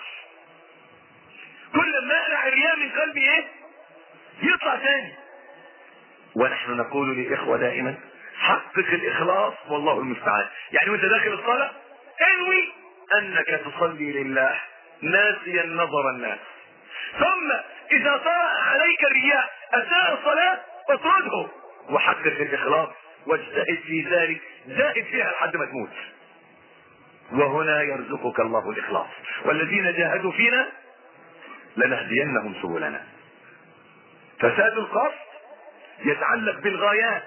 كل ما انزع الرياء من قلبي ايه؟ يطلع ثاني. ونحن نقول للاخوة دائما حقق الاخلاص والله المستعان. يعني وانت داخل الصلاة انوي انك تصلي لله ناسيا نظر الناس، ثم اذا طرأ عليك الرياء اثناء الصلاة اطرده وحقق الاخلاص واجتهد في ذلك، جاهد فيها لحد ما تموت. وهنا يرزقك الله الاخلاص. والذين جاهدوا فينا لنهدينهم سبلنا. فساد القصد يتعلق بالغايات.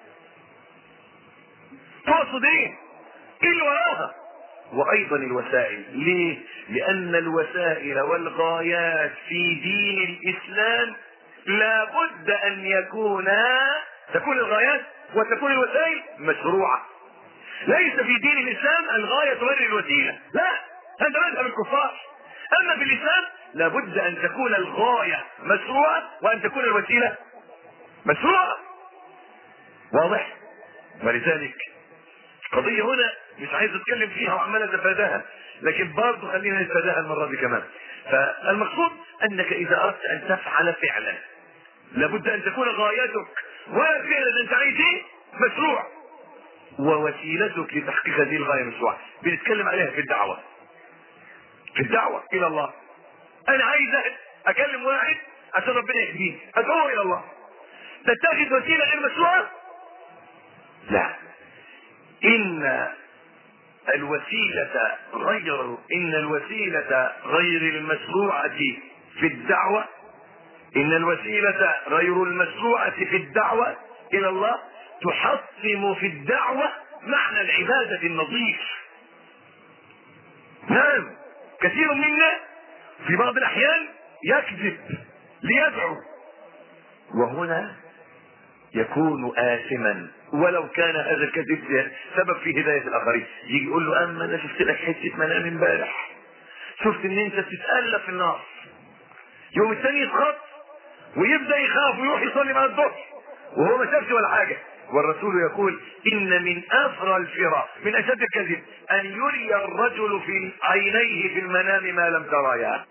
تقصد ايه؟ ايه اللي وراها؟ وايضا الوسائل. ليه؟ لان الوسائل والغايات في دين الاسلام لابد ان يكونا تكون الغايات وتكون الوسائل مشروعة. ليس في دين الاسلام الغاية تبرر الوسيلة، لا، هذا مذهب الكفار. اما في الاسلام لابد ان تكون الغاية مشروعة وان تكون الوسيلة مشروعة. واضح؟ ولذلك قضية هنا مش عايز اتكلم فيها وعمال اتفاداها، لكن برضه خلينا نتفاداها المرة دي كمان. فالمقصود انك اذا اردت ان تفعل فعلا لابد ان تكون غايتك وفعلا انت عايز ايه مشروع، ووسيلتك لتحقيق هذه الغاية مشروع. بنتكلم عليها في الدعوة. في الدعوة الى الله انا عايز اكلم واحد عشان ربنا يهديه، ادعوه الى الله. تتخذ وسيلة غير مشروعة؟ لا. ان الوسيلة غير ان الوسيلة غير المشروعة في الدعوة ان الوسيلة غير المشروعة في الدعوة الى الله تحطم في الدعوة معنى العبادة النظيف. نعم، كثير منا في بعض الاحيان يكذب ليدعو، وهنا يكون آثما ولو كان هذا الكذب سبب في هداية الآخرين. يجي يقول له أما أنا شفت لك حتة منام امبارح، شفت إن أنت تتألف في النار. يوم الثاني يتخط ويبدأ يخاف ويروح يصلي مع الظهر وهو ما شافش ولا حاجة. والرسول يقول إن من أفرى الفرى من أشد الكذب أن يري الرجل في عينيه في المنام ما لم ترايا.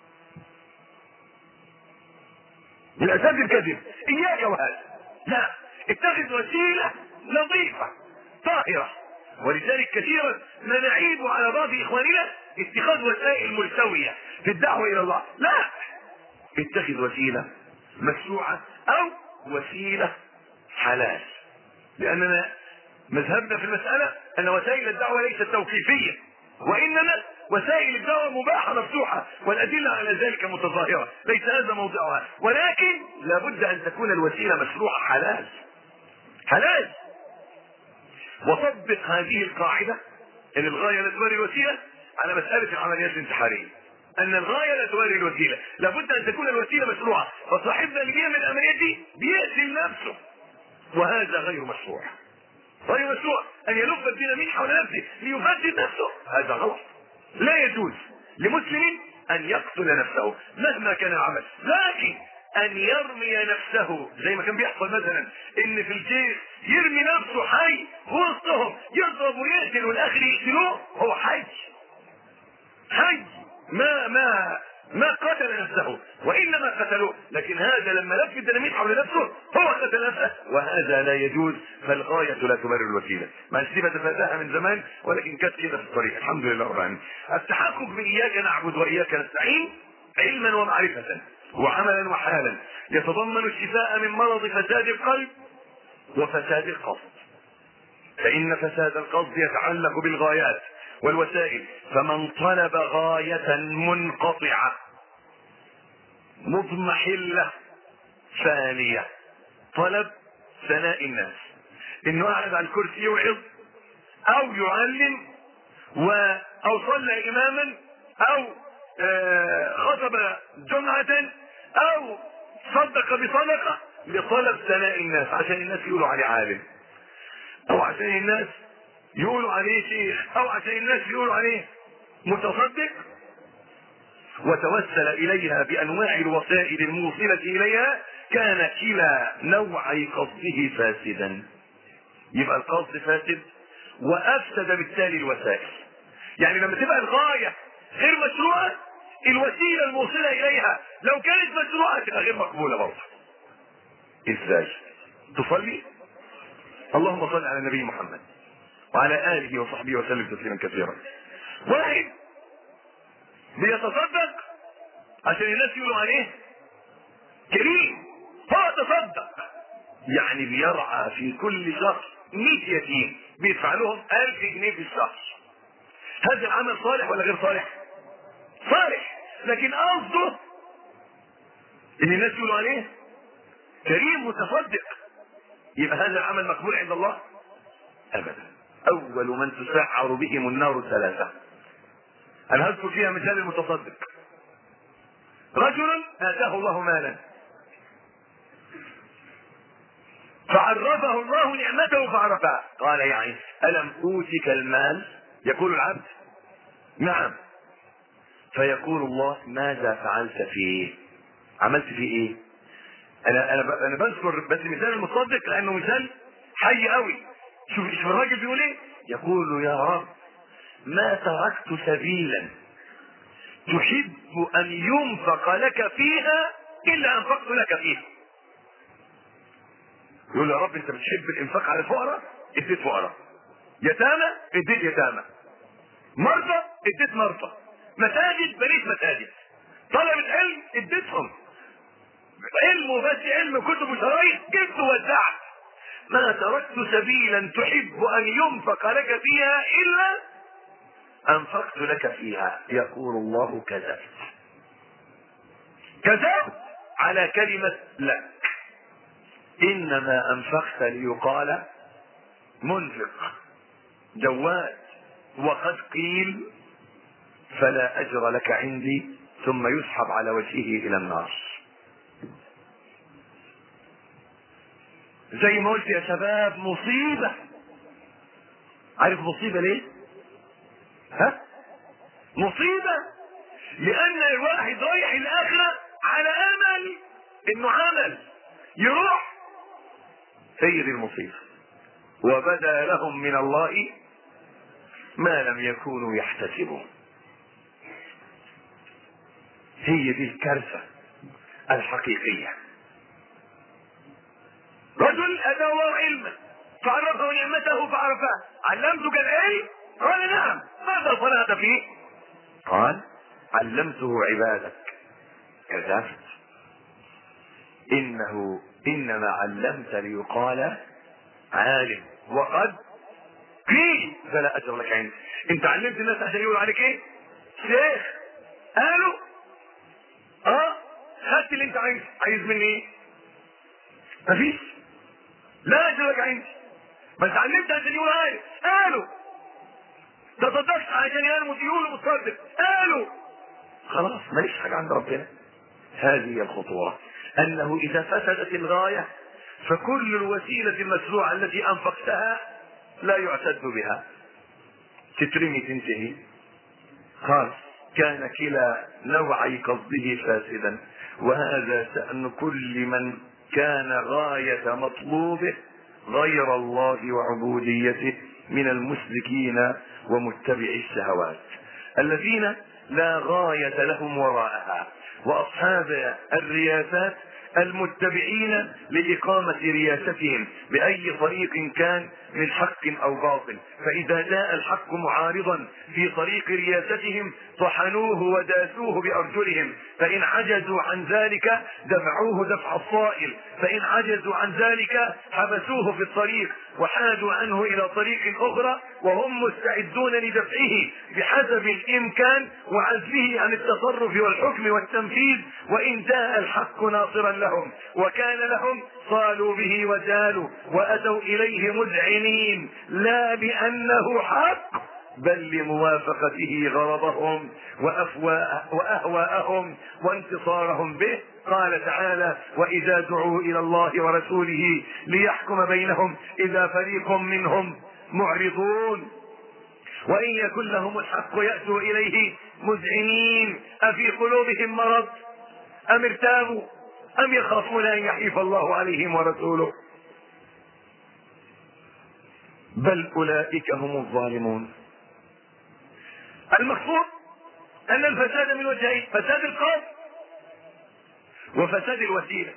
من أشد الكذب. إياك وهذا، لا، اتخذ وسيلة نظيفة طاهرة. ولذلك كثيرا ما نعيب على بعض إخواننا اتخاذ وسائل ملتوية في الدعوة إلى الله. لا، اتخذ وسيلة مشروعة أو وسيلة حلال. لأننا مذهبنا في المسألة أن وسائل الدعوة ليست توقيفية، وإنما وسائل الدعوة مباحة مفتوحة، والأدلة على ذلك متظاهرة، ليس هذا موضوعها. ولكن لابد أن تكون الوسيلة مشروعة حلال حلال. وطبق هذه القاعدة ان الغاية لا تبرر الوسيلة على مسألة العمليات الانتحارية، ان الغاية لا تبرر الوسيلة، لابد ان تكون الوسيلة مشروعة. فصاحبنا اللي بيعمل العمليات دي بيقتل نفسه، وهذا غير مشروع. غير مشروع ان يلف الديناميت حول نفسه ليفسد نفسه، هذا غلط. لا يجوز لمسلم ان يقتل نفسه مهما كان العمل، لكن ان يرمي نفسه زي ما كان بيحصل مثلا ان في الجيش يرمي نفسه حي وسطهم يضرب ويقتل والاخر يقتلوه، هو حي حي ما ما ما قتل نفسه وانما قتلوه. لكن هذا لما لف الديناميت حول نفسه هو قتل نفسه، وهذا لا يجوز. فالغاية لا تبرر الوسيلة. ما نسيب تفاداها من زمان، ولكن كانت كده في الطريق. الحمد لله رب العالمين. التحقق بإياك نعبد وإياك نستعين علما ومعرفة وعملا وحالا يتضمن الشفاء من مرض فساد القلب وفساد القصد. فإن فساد القصد يتعلق بالغايات والوسائل. فمن طلب غاية منقطعة مضمحلة فانية، طلب ثناء الناس، انه قاعد على الكرسي يوعظ او يعلم و او صلى اماما او آه خطب جمعة او صدق بصدقة لطلب ثناء الناس، عشان الناس يقولوا عليه عالم، او عشان الناس يقولوا عليه شيخ، او عشان الناس يقولوا عليه متصدق، وتوسل اليها بانواع الوسائل الموصلة اليها، كان كلا نوعي قصده فاسدا. يبقى القصد فاسد وافسد بالتالي الوسائل. يعني لما تبقى الغاية غير مشروعة، الوسيلة الموصلة اليها لو كانت مشروعة تبقى غير مقبولة برضه. ازاي؟ تصلي؟ اللهم صل على النبي محمد وعلى اله وصحبه وسلم تسليما كثيرا. واحد بيتصدق عشان الناس يقولوا عليه كريم، هو تصدق يعني بيرعى في كل شهر مئة يتيم، بيدفع لهم ألف جنيه في الشهر. هذا العمل صالح ولا غير صالح؟ صالح، لكن قصده ان الناس يقولوا عليه كريم متصدق. يبقى هذا العمل مقبول عند الله؟ ابدا. اول من تسعر بهم النار ثلاثة. انا هذكر فيها مثال المتصدق. رجل اتاه الله مالا فعرفه الله نعمته فعرفها، قال يعني الم اوتك المال؟ يقول العبد نعم، فيقول الله ماذا فعلت فيه؟ عملت فيه ايه؟ انا انا انا بذكر بس مثال المتصدق لانه مثال حي قوي. شوف شوف الراجل بيقول ايه؟ يقول يا رب ما تركت سبيلا تحب ان ينفق لك فيها الا انفقت لك فيها. يقول يا رب انت بتحب الانفاق على الفقراء، اديت فقراء، يتامى اديت يتامى، مرضى اديت مرضى، مساجد بنيت مساجد، طلبة علم اديتهم علم وبس، علم كتب وشرايط جبت ووزعت. ما تركت سبيلا تحب ان ينفق لك فيها الا انفقت لك فيها. يقول الله كذبت، كذبت على كلمة لك، انما انفقت ليقال منفق جواد، وقد قيل فلا اجر لك عندي، ثم يسحب على وجهه الى النار. زي ما قلت يا شباب مصيبة. عارف مصيبة ليه؟ ها؟ مصيبة لان الواحد رايح الاخرة على امل انه عمل يروح سيد المصيبة، وبدا لهم من الله ما لم يكونوا يحتسبون. هي دي الكارثة الحقيقية. رجل اتاه الله علما فعرفه نعمته فعرفها، علمتك العلم؟ قال نعم. ماذا صنعت فيه؟ قال علمته عبادك. كذبت، انه انما علمت ليقال عالم، وقد قيل فلا اجر لك عندي. انت علمت الناس عشان يقولوا عليك ايه؟ شيخ. قالوا اه خدت اللي انت عايز عايز مني ايه؟ مفيش، لا اجر لك عندي. بس علمت عشان يقولوا عالم، قالوا تصدقت عشان يقولوا مصدق، قالوا خلاص ماليش حاجه عند ربنا. هذه الخطوره، انه اذا فسدت الغايه فكل الوسيله المشروعه التي انفقتها لا يعتد بها، تترمي تنتهي. قال كان كلا نوعي قصده فاسدا، وهذا شأن كل من كان غاية مطلوبه غير الله وعبوديته من المسلكين ومتبعي الشهوات الذين لا غاية لهم وراءها، وأصحاب الرياسات المتبعين لإقامة رياستهم بأي طريق كان من حق أو باطل، فإذا جاء الحق معارضا في طريق رياستهم طحنوه وداسوه بأرجلهم، فإن عجزوا عن ذلك دفعوه دفع الصائل، فإن عجزوا عن ذلك حبسوه في الطريق وحادوا عنه إلى طريق أخرى وهم مستعدون لدفعه بحسب الإمكان وعزله عن التصرف والحكم والتنفيذ، وإن جاء الحق ناصرا لهم وكان لهم صالوا به وجالوا وأتوا إليه مذعنين لا لأنه حق بل لموافقته غرضهم وأهواءهم وانتصارهم به. قال تعالى: وإذا دعوا إلى الله ورسوله ليحكم بينهم إذا فريق منهم معرضون وإن يكن لهم الحق يأتوا إليه مذعنين أفي قلوبهم مرض أم ارتابوا أم يخافون أن يحيف الله عليهم ورسوله بل أولئك هم الظالمون. المقصود أن الفساد من وجهين: فساد القصد وفساد الوسيلة.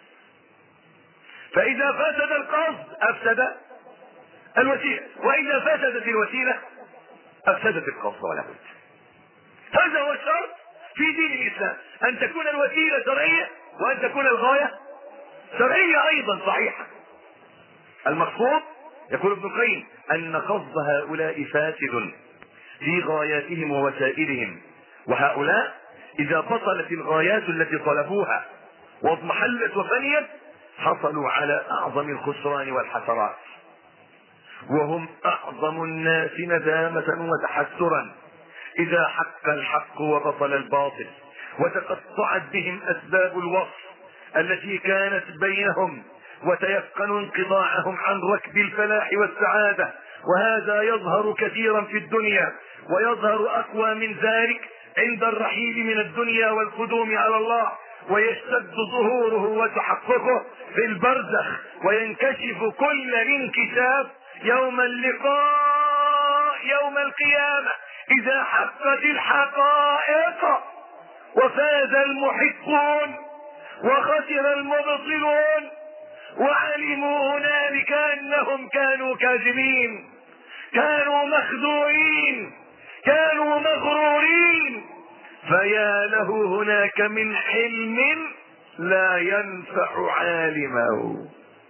فإذا فسد القصد أفسد الوسيلة، وإذا فسدت الوسيلة أفسدت القصد ولا بد. هذا هو الشرط في دين الإسلام، أن تكون الوسيلة شرعية وأن تكون الغاية شرعية أيضا صحيحة. المقصود يقول ابن القيم أن قصد هؤلاء فاسد في غاياتهم ووسائلهم، وهؤلاء إذا بطلت الغايات التي طلبوها واضمحلت وفنيت حصلوا على أعظم الخسران والحسرات، وهم أعظم الناس ندامة وتحسرا إذا حق الحق وبطل الباطل وتقطعت بهم أسباب الوصف التي كانت بينهم وتيقنوا انقطاعهم عن ركب الفلاح والسعادة. وهذا يظهر كثيرا في الدنيا ويظهر أقوى من ذلك عند الرحيل من الدنيا والقدوم على الله، ويشتد ظهوره وتحققه في البرزخ وينكشف كل الانكشاف يوم اللقاء يوم القيامة إذا حقت الحقائق وفاز المحقون وخسر المبطلون وعلموا هنالك أنهم كانوا كاذبين، كانوا مخدوعين، كانوا مغرورين. فيا له هناك من حلم لا ينفع عالمه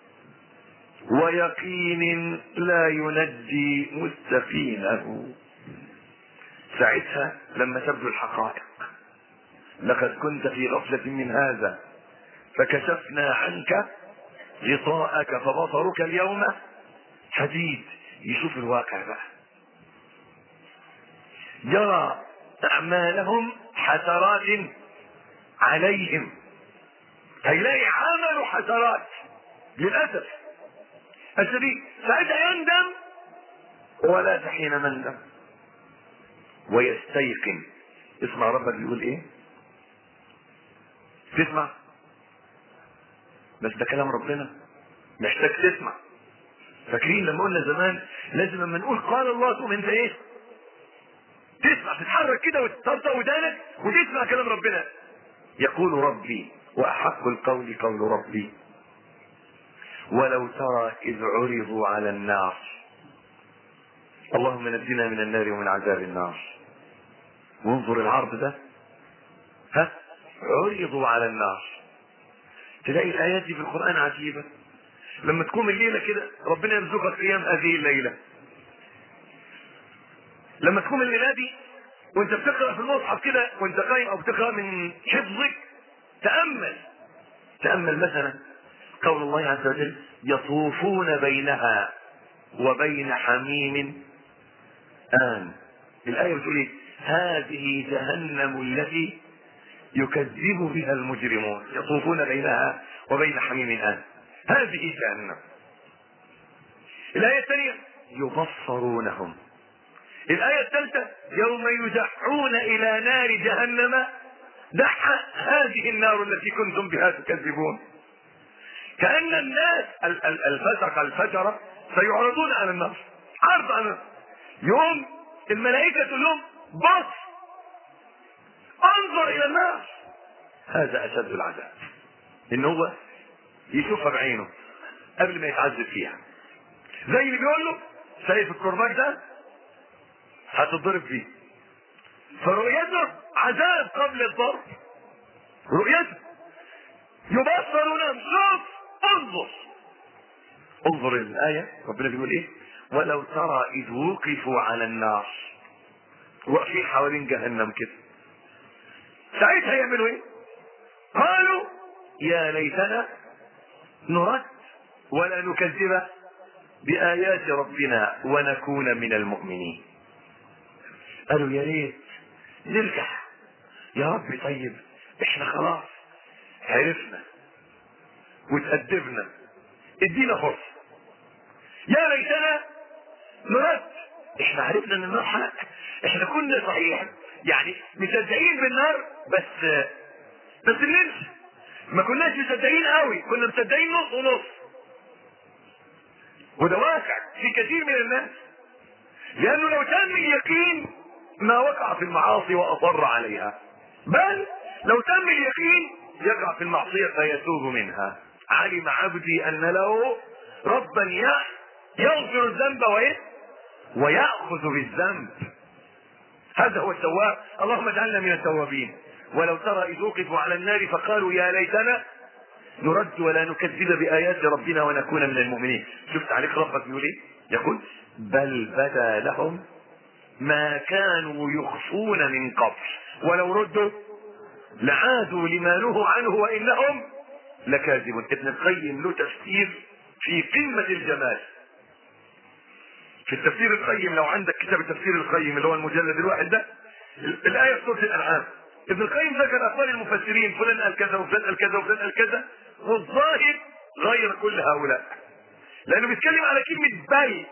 ويقين لا ينجي مستقيمه. ساعتها لما تبدو الحقائق: لقد كنت في غفلة من هذا فكشفنا عنك غطاءك فبصرك اليوم حديد. يشوف الواقع بقى، يرى أعمالهم حسرات عليهم، هيلاقي عمل حسرات للأسف الشديد. ساعتها يندم ولا تحين مندم ويستيقن. اسمع ربك بيقول ايه؟ تسمع؟ بس ده كلام ربنا محتاج تسمع. فاكرين لما قلنا زمان لازم لما نقول قال الله تقوم انت ايه؟ تسمع، تتحرك كده وتطرطق ودانك وتسمع كلام ربنا. يقول ربي واحق القول قول ربي ولو ترى اذ عرضوا على النار. اللهم نجنا من النار ومن عذاب النار. وانظر العرض ده، ها، عرضوا على النار. تلاقي الايات دي في القرآن عجيبة. لما تقوم الليلة كده ربنا يرزقك ايام هذه الليلة، لما تقوم الليلة دي وانت بتقرأ في المصحف كده وانت قايم او بتقرأ من حفظك، تأمل تأمل مثلا قول الله عز وجل: يطوفون بينها وبين حميم آن. الآية بتقول ايه؟ هذه جهنم التي يكذب بها المجرمون. يطوفون بينها وبين حميم آن، هذه جهنم. الآية الثانية: يبصرونهم. الآية الثالثة: يوم يدعون إلى نار جهنم دحا، هذه النار التي كنتم بها تكذبون. كأن الناس الفسق الفجرة سيعرضون على النار عرض على النار. يوم الملائكة تقول لهم: بص، انظر إلى النار. هذا أشد العذاب، إن هو يشوفها بعينه قبل ما يتعذب فيها. زي اللي بيقول له: شايف الكرباج ده هتضرب فيه، فرؤيته عذاب قبل الضرب. رؤيته يبصرونهم، شوف، انظر انظر الآية. ربنا بيقول ايه؟ ولو ترى إذ وقفوا على النار، واقفين حوالين جهنم كده، ساعتها يعملوا ايه؟ قالوا: يا ليتنا نرد ولا نكذب بآيات ربنا ونكون من المؤمنين. قالوا يا ريت نرجع يا رب. طيب احنا خلاص عرفنا وتأدبنا، ادينا فرصة. يا ليتنا نرد، احنا عرفنا ان النار حق، احنا كنا صحيح يعني مصدقين بالنار بس بس ننسى، ما كناش مصدقين قوي، كنا مصدقين نص ونص. وده واقع في كثير من الناس، لانه لو تم اليقين ما وقع في المعاصي واصر عليها، بل لو تم اليقين يقع في المعصية فيتوب منها. علم عبدي ان له ربا يغفر الذنب وايه ويأخذ بالذنب، هذا هو التواب. اللهم اجعلنا من التوابين. ولو ترى إذ وقفوا على النار فقالوا يا ليتنا نرد ولا نكذب بآيات ربنا ونكون من المؤمنين. شفت عليك ربك يقول ايه؟ يقول بل بدا لهم ما كانوا يخفون من قبل ولو ردوا لعادوا لما نهوا عنه وإنهم لكاذبون. ابن القيم له تفسير في قمة الجمال في التفسير القيم. لو عندك كتاب التفسير القيم اللي هو المجلد الواحد ده، الآية في سورة الأنعام، ابن القيم ذكر أقوال المفسرين، فلان قال كذا وفلان قال كذا وفلان قال كذا، والظاهر غير كل هؤلاء، لأنه بيتكلم على كلمة بل.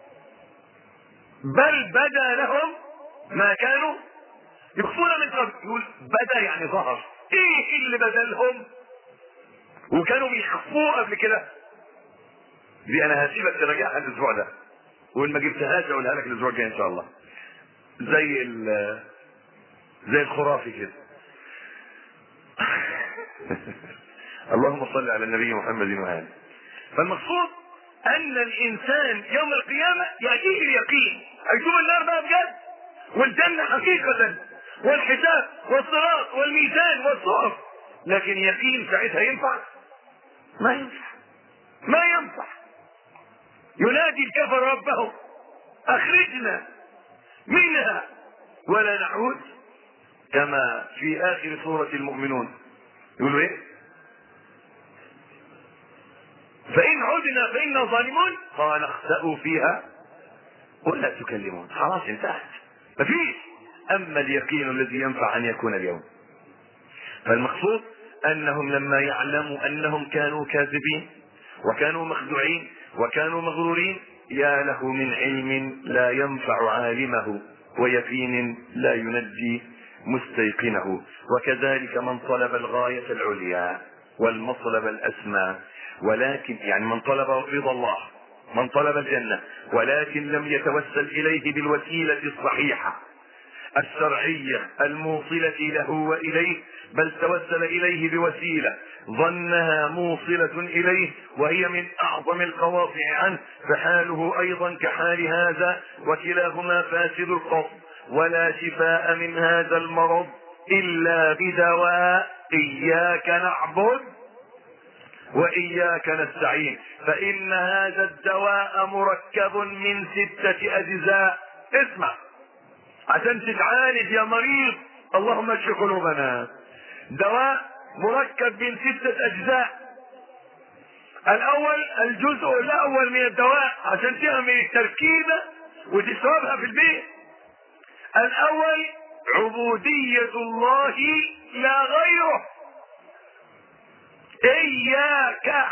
بل بدا لهم ما كانوا يخفون من قبل. يقول بدا يعني ظهر. ايه اللي بدا لهم وكانوا بيخفوه قبل كده؟ دي انا هسيبك تراجعها الاسبوع ده، وان ما جبتهاش اقولها لك الاسبوع الجاي ان شاء الله. زي زي الخرافي كده. اللهم صل على النبي محمد وآله. فالمقصود ان الانسان يوم القيامة يأتيه اليقين، هيشوف النار بقى بجد والجنة حقيقة والحساب والصراط والميزان والصحف، لكن يقين ساعتها ينفع؟ ما ينفع، ما ينفع. ينادي الكفر ربه اخرجنا منها ولا نعود، كما في اخر سورة المؤمنون يقولوا ايه؟ فان عدنا فانا ظالمون قال اخسأوا فيها ولا تكلمون. خلاص انتهت، مفيش. اما اليقين الذي ينفع ان يكون اليوم. فالمقصود انهم لما يعلموا انهم كانوا كاذبين وكانوا مخدوعين وكانوا مغرورين، يا له من علم لا ينفع عالمه ويقين لا ينجي مستيقنه. وكذلك من طلب الغاية العليا والمطلب الأسمى، ولكن يعني من طلب رضا الله، من طلب الجنة، ولكن لم يتوسل إليه بالوسيلة الصحيحة الشرعية الموصلة له وإليه، بل توسل إليه بوسيلة ظنها موصلة إليه وهي من أعظم القواطع عنه، فحاله أيضا كحال هذا، وكلاهما فاسد القصد. ولا شفاء من هذا المرض إلا بدواء إياك نعبد وإياك نستعين، فإن هذا الدواء مركب من ستة أجزاء. اسمع عشان تتعالج يا مريض، اللهم اشف قلوبنا. دواء مركب من ستة أجزاء. الأول الجزء الأول من الدواء عشان تعمل التركيبة وتشربها في البيت. الأول عبودية الله لا غيره، إياك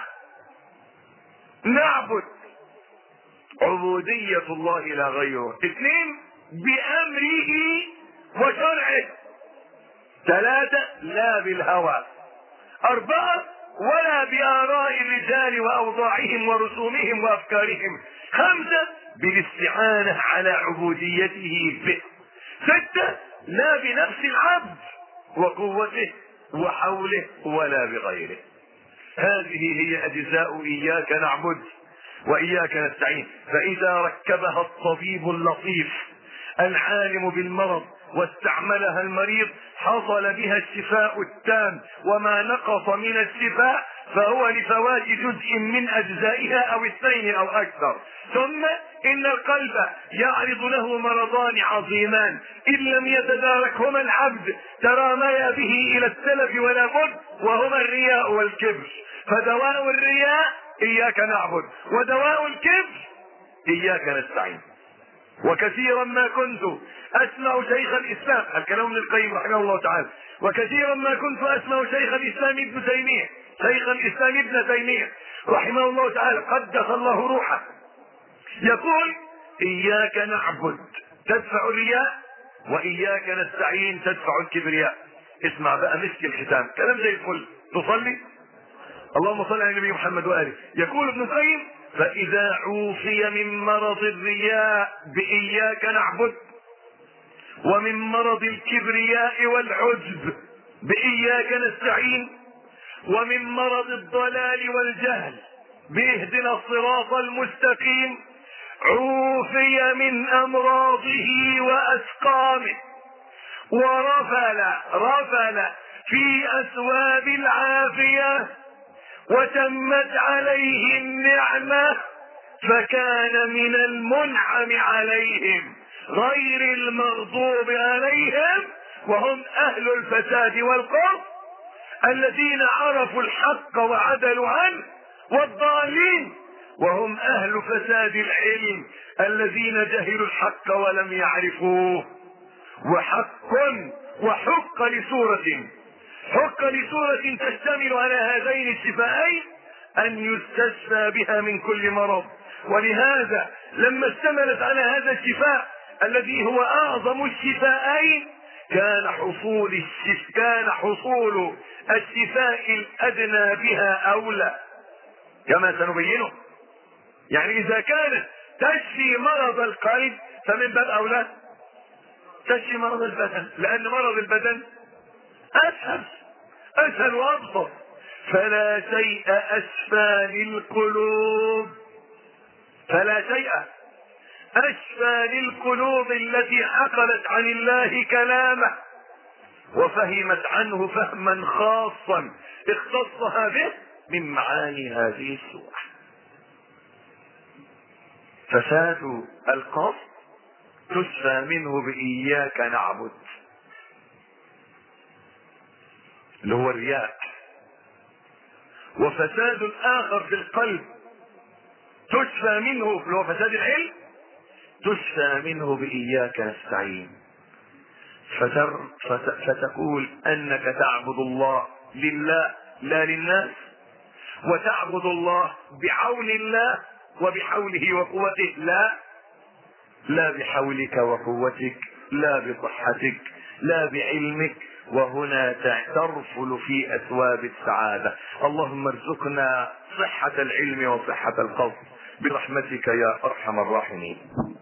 نعبد، عبودية الله لا غيره. اثنين بأمره وشرعه. ثلاثة لا بالهوى. أربعة ولا بآراء الرجال وأوضاعهم ورسومهم وأفكارهم. خمسة بالاستعانة على عبوديته به. ستة لا بنفس العبد وقوته وحوله ولا بغيره. هذه هي أجزاء إياك نعبد وإياك نستعين. فإذا ركبها الطبيب اللطيف العالم بالمرض واستعملها المريض حصل بها الشفاء التام، وما نقص من الشفاء فهو لفوات جزء من أجزائها أو اثنين أو أكثر. ثم إن القلب يعرض له مرضان عظيمان إن لم يتداركهما العبد تراميا به إلى السلف ولا بد، وهما الرياء والكبر. فدواء الرياء إياك نعبد، ودواء الكبر إياك نستعين. وكثيرا ما كنت أسمع شيخ الإسلام، الكلام ابن القيم رحمه الله تعالى، وكثيرا ما كنت أسمع شيخ الإسلام ابن تيمية شيخ الإسلام ابن تيمية رحمه الله تعالى قدس الله روحه يقول: إياك نعبد تدفع الرياء، وإياك نستعين تدفع الكبرياء. اسمع بقى مسك الختام، كلام زي الفل. تصلي اللهم صل على النبي محمد وآله. يقول ابن القيم: فإذا عوفي من مرض الرياء بإياك نعبد، ومن مرض الكبرياء والعجب بإياك نستعين، ومن مرض الضلال والجهل باهدنا الصراط المستقيم، عوفي من أمراضه وأسقامه، ورفل رفل في أثواب العافية، وتمت عليه النعمة، فكان من المنعم عليهم غير المغضوب عليهم، وهم أهل الفساد والقرب الذين عرفوا الحق وعدلوا عنه، والضالين وهم أهل فساد العلم الذين جهلوا الحق ولم يعرفوه. وحق وحق لسورة حق لسورة تشتمل على هذين الشفاءين أن يستشفى بها من كل مرض. ولهذا لما اشتملت على هذا الشفاء الذي هو أعظم الشفاءين، كان حصول الشفاء كان حصول الشفاء الأدنى بها أولى، كما سنبينه. يعني إذا كانت تشفي مرض القلب فمن باب أولى تشفي مرض البدن، لأن مرض البدن أسهل أسهل وأبسط. فلا شيء أشفى للقلوب فلا شيء أشفى للقلوب التي عقلت عن الله كلامه وفهمت عنه فهما خاصا اختصها به من معاني هذه السورة. فساد القصد تشفى منه بإياك نعبد، اللي هو الرياء. وفساد الآخر في القلب تشفى منه، اللي هو فساد العلم، تشفى منه بإياك نستعين. فتر فت... فتقول أنك تعبد الله لله لا للناس، وتعبد الله بعون الله وبحوله وقوته، لا لا بحولك وقوتك، لا بصحتك، لا بعلمك. وهنا ترفل في أثواب السعادة. اللهم ارزقنا صحة العلم وصحة القصد برحمتك يا أرحم الراحمين.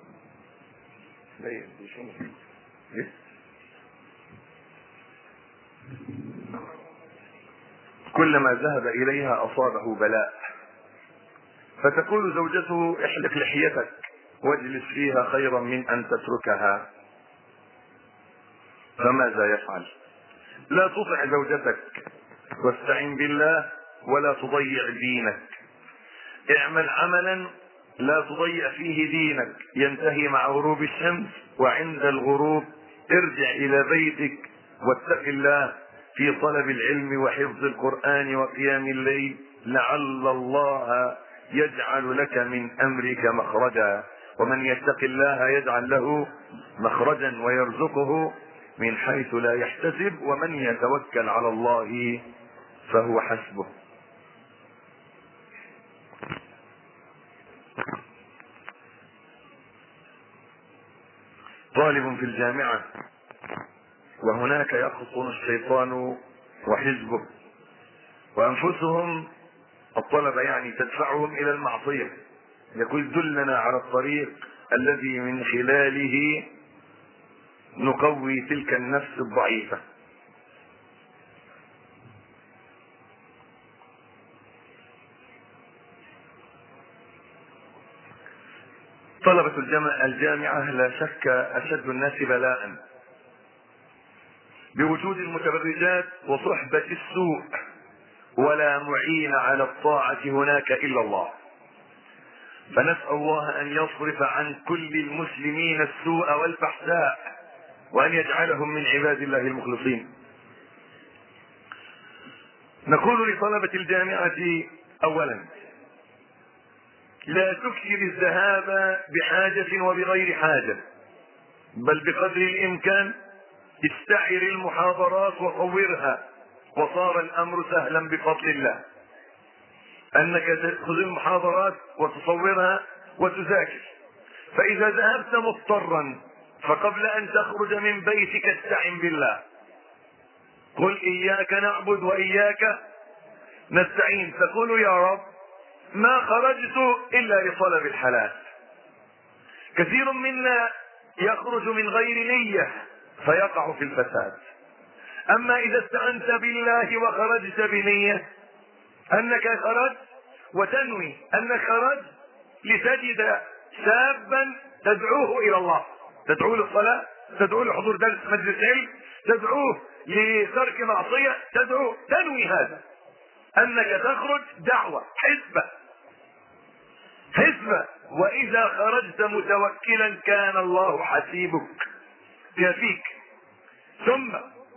كلما ذهب إليها أصابه بلاء، فتقول زوجته: احلق لحيتك واجلس فيها خيرا من أن تتركها. فماذا يفعل؟ لا تطع زوجتك، واستعن بالله ولا تضيع دينك. اعمل عملا لا تضيع فيه دينك، ينتهي مع غروب الشمس، وعند الغروب ارجع إلى بيتك واتق الله في طلب العلم وحفظ القرآن وقيام الليل، لعل الله يجعل لك من أمرك مخرجا. ومن يتق الله يجعل له مخرجا ويرزقه من حيث لا يحتسب، ومن يتوكل على الله فهو حسبه. طالب في الجامعة وهناك يخطن الشيطان وحزبه، وأنفسهم الطلبة يعني تدفعهم إلى المعصية. يقول: دلنا على الطريق الذي من خلاله نقوي تلك النفس الضعيفة. طلبة الجامعة لا شك أشد الناس بلاء بوجود المتبرجات وصحبة السوء، ولا معين على الطاعة هناك إلا الله. فنسأل الله أن يصرف عن كل المسلمين السوء والفحشاء وأن يجعلهم من عباد الله المخلصين. نقول لطلبة الجامعة أولا: لا تكثر الذهاب بحاجة وبغير حاجة، بل بقدر الإمكان استعر المحاضرات وصورها، وصار الأمر سهلا بفضل الله أنك تأخذ المحاضرات وتصورها وتذاكر. فإذا ذهبت مضطرا فقبل أن تخرج من بيتك استعن بالله، قل إياك نعبد وإياك نستعين، تقول يا رب ما خرجت إلا لطلب الحلال. كثير منا يخرج من غير نية فيقع في الفساد. أما إذا استعنت بالله وخرجت بنية أنك خرجت وتنوي أنك خرجت لتجد شابا تدعوه إلى الله، تدعوه للصلاة، تدعوه لحضور درس مجلس علم، تدعوه لترك معصية، تدعوه، تنوي هذا أنك تخرج دعوة حزبة حزبة وإذا خرجت متوكلا كان الله حسيبك يفيك. ثم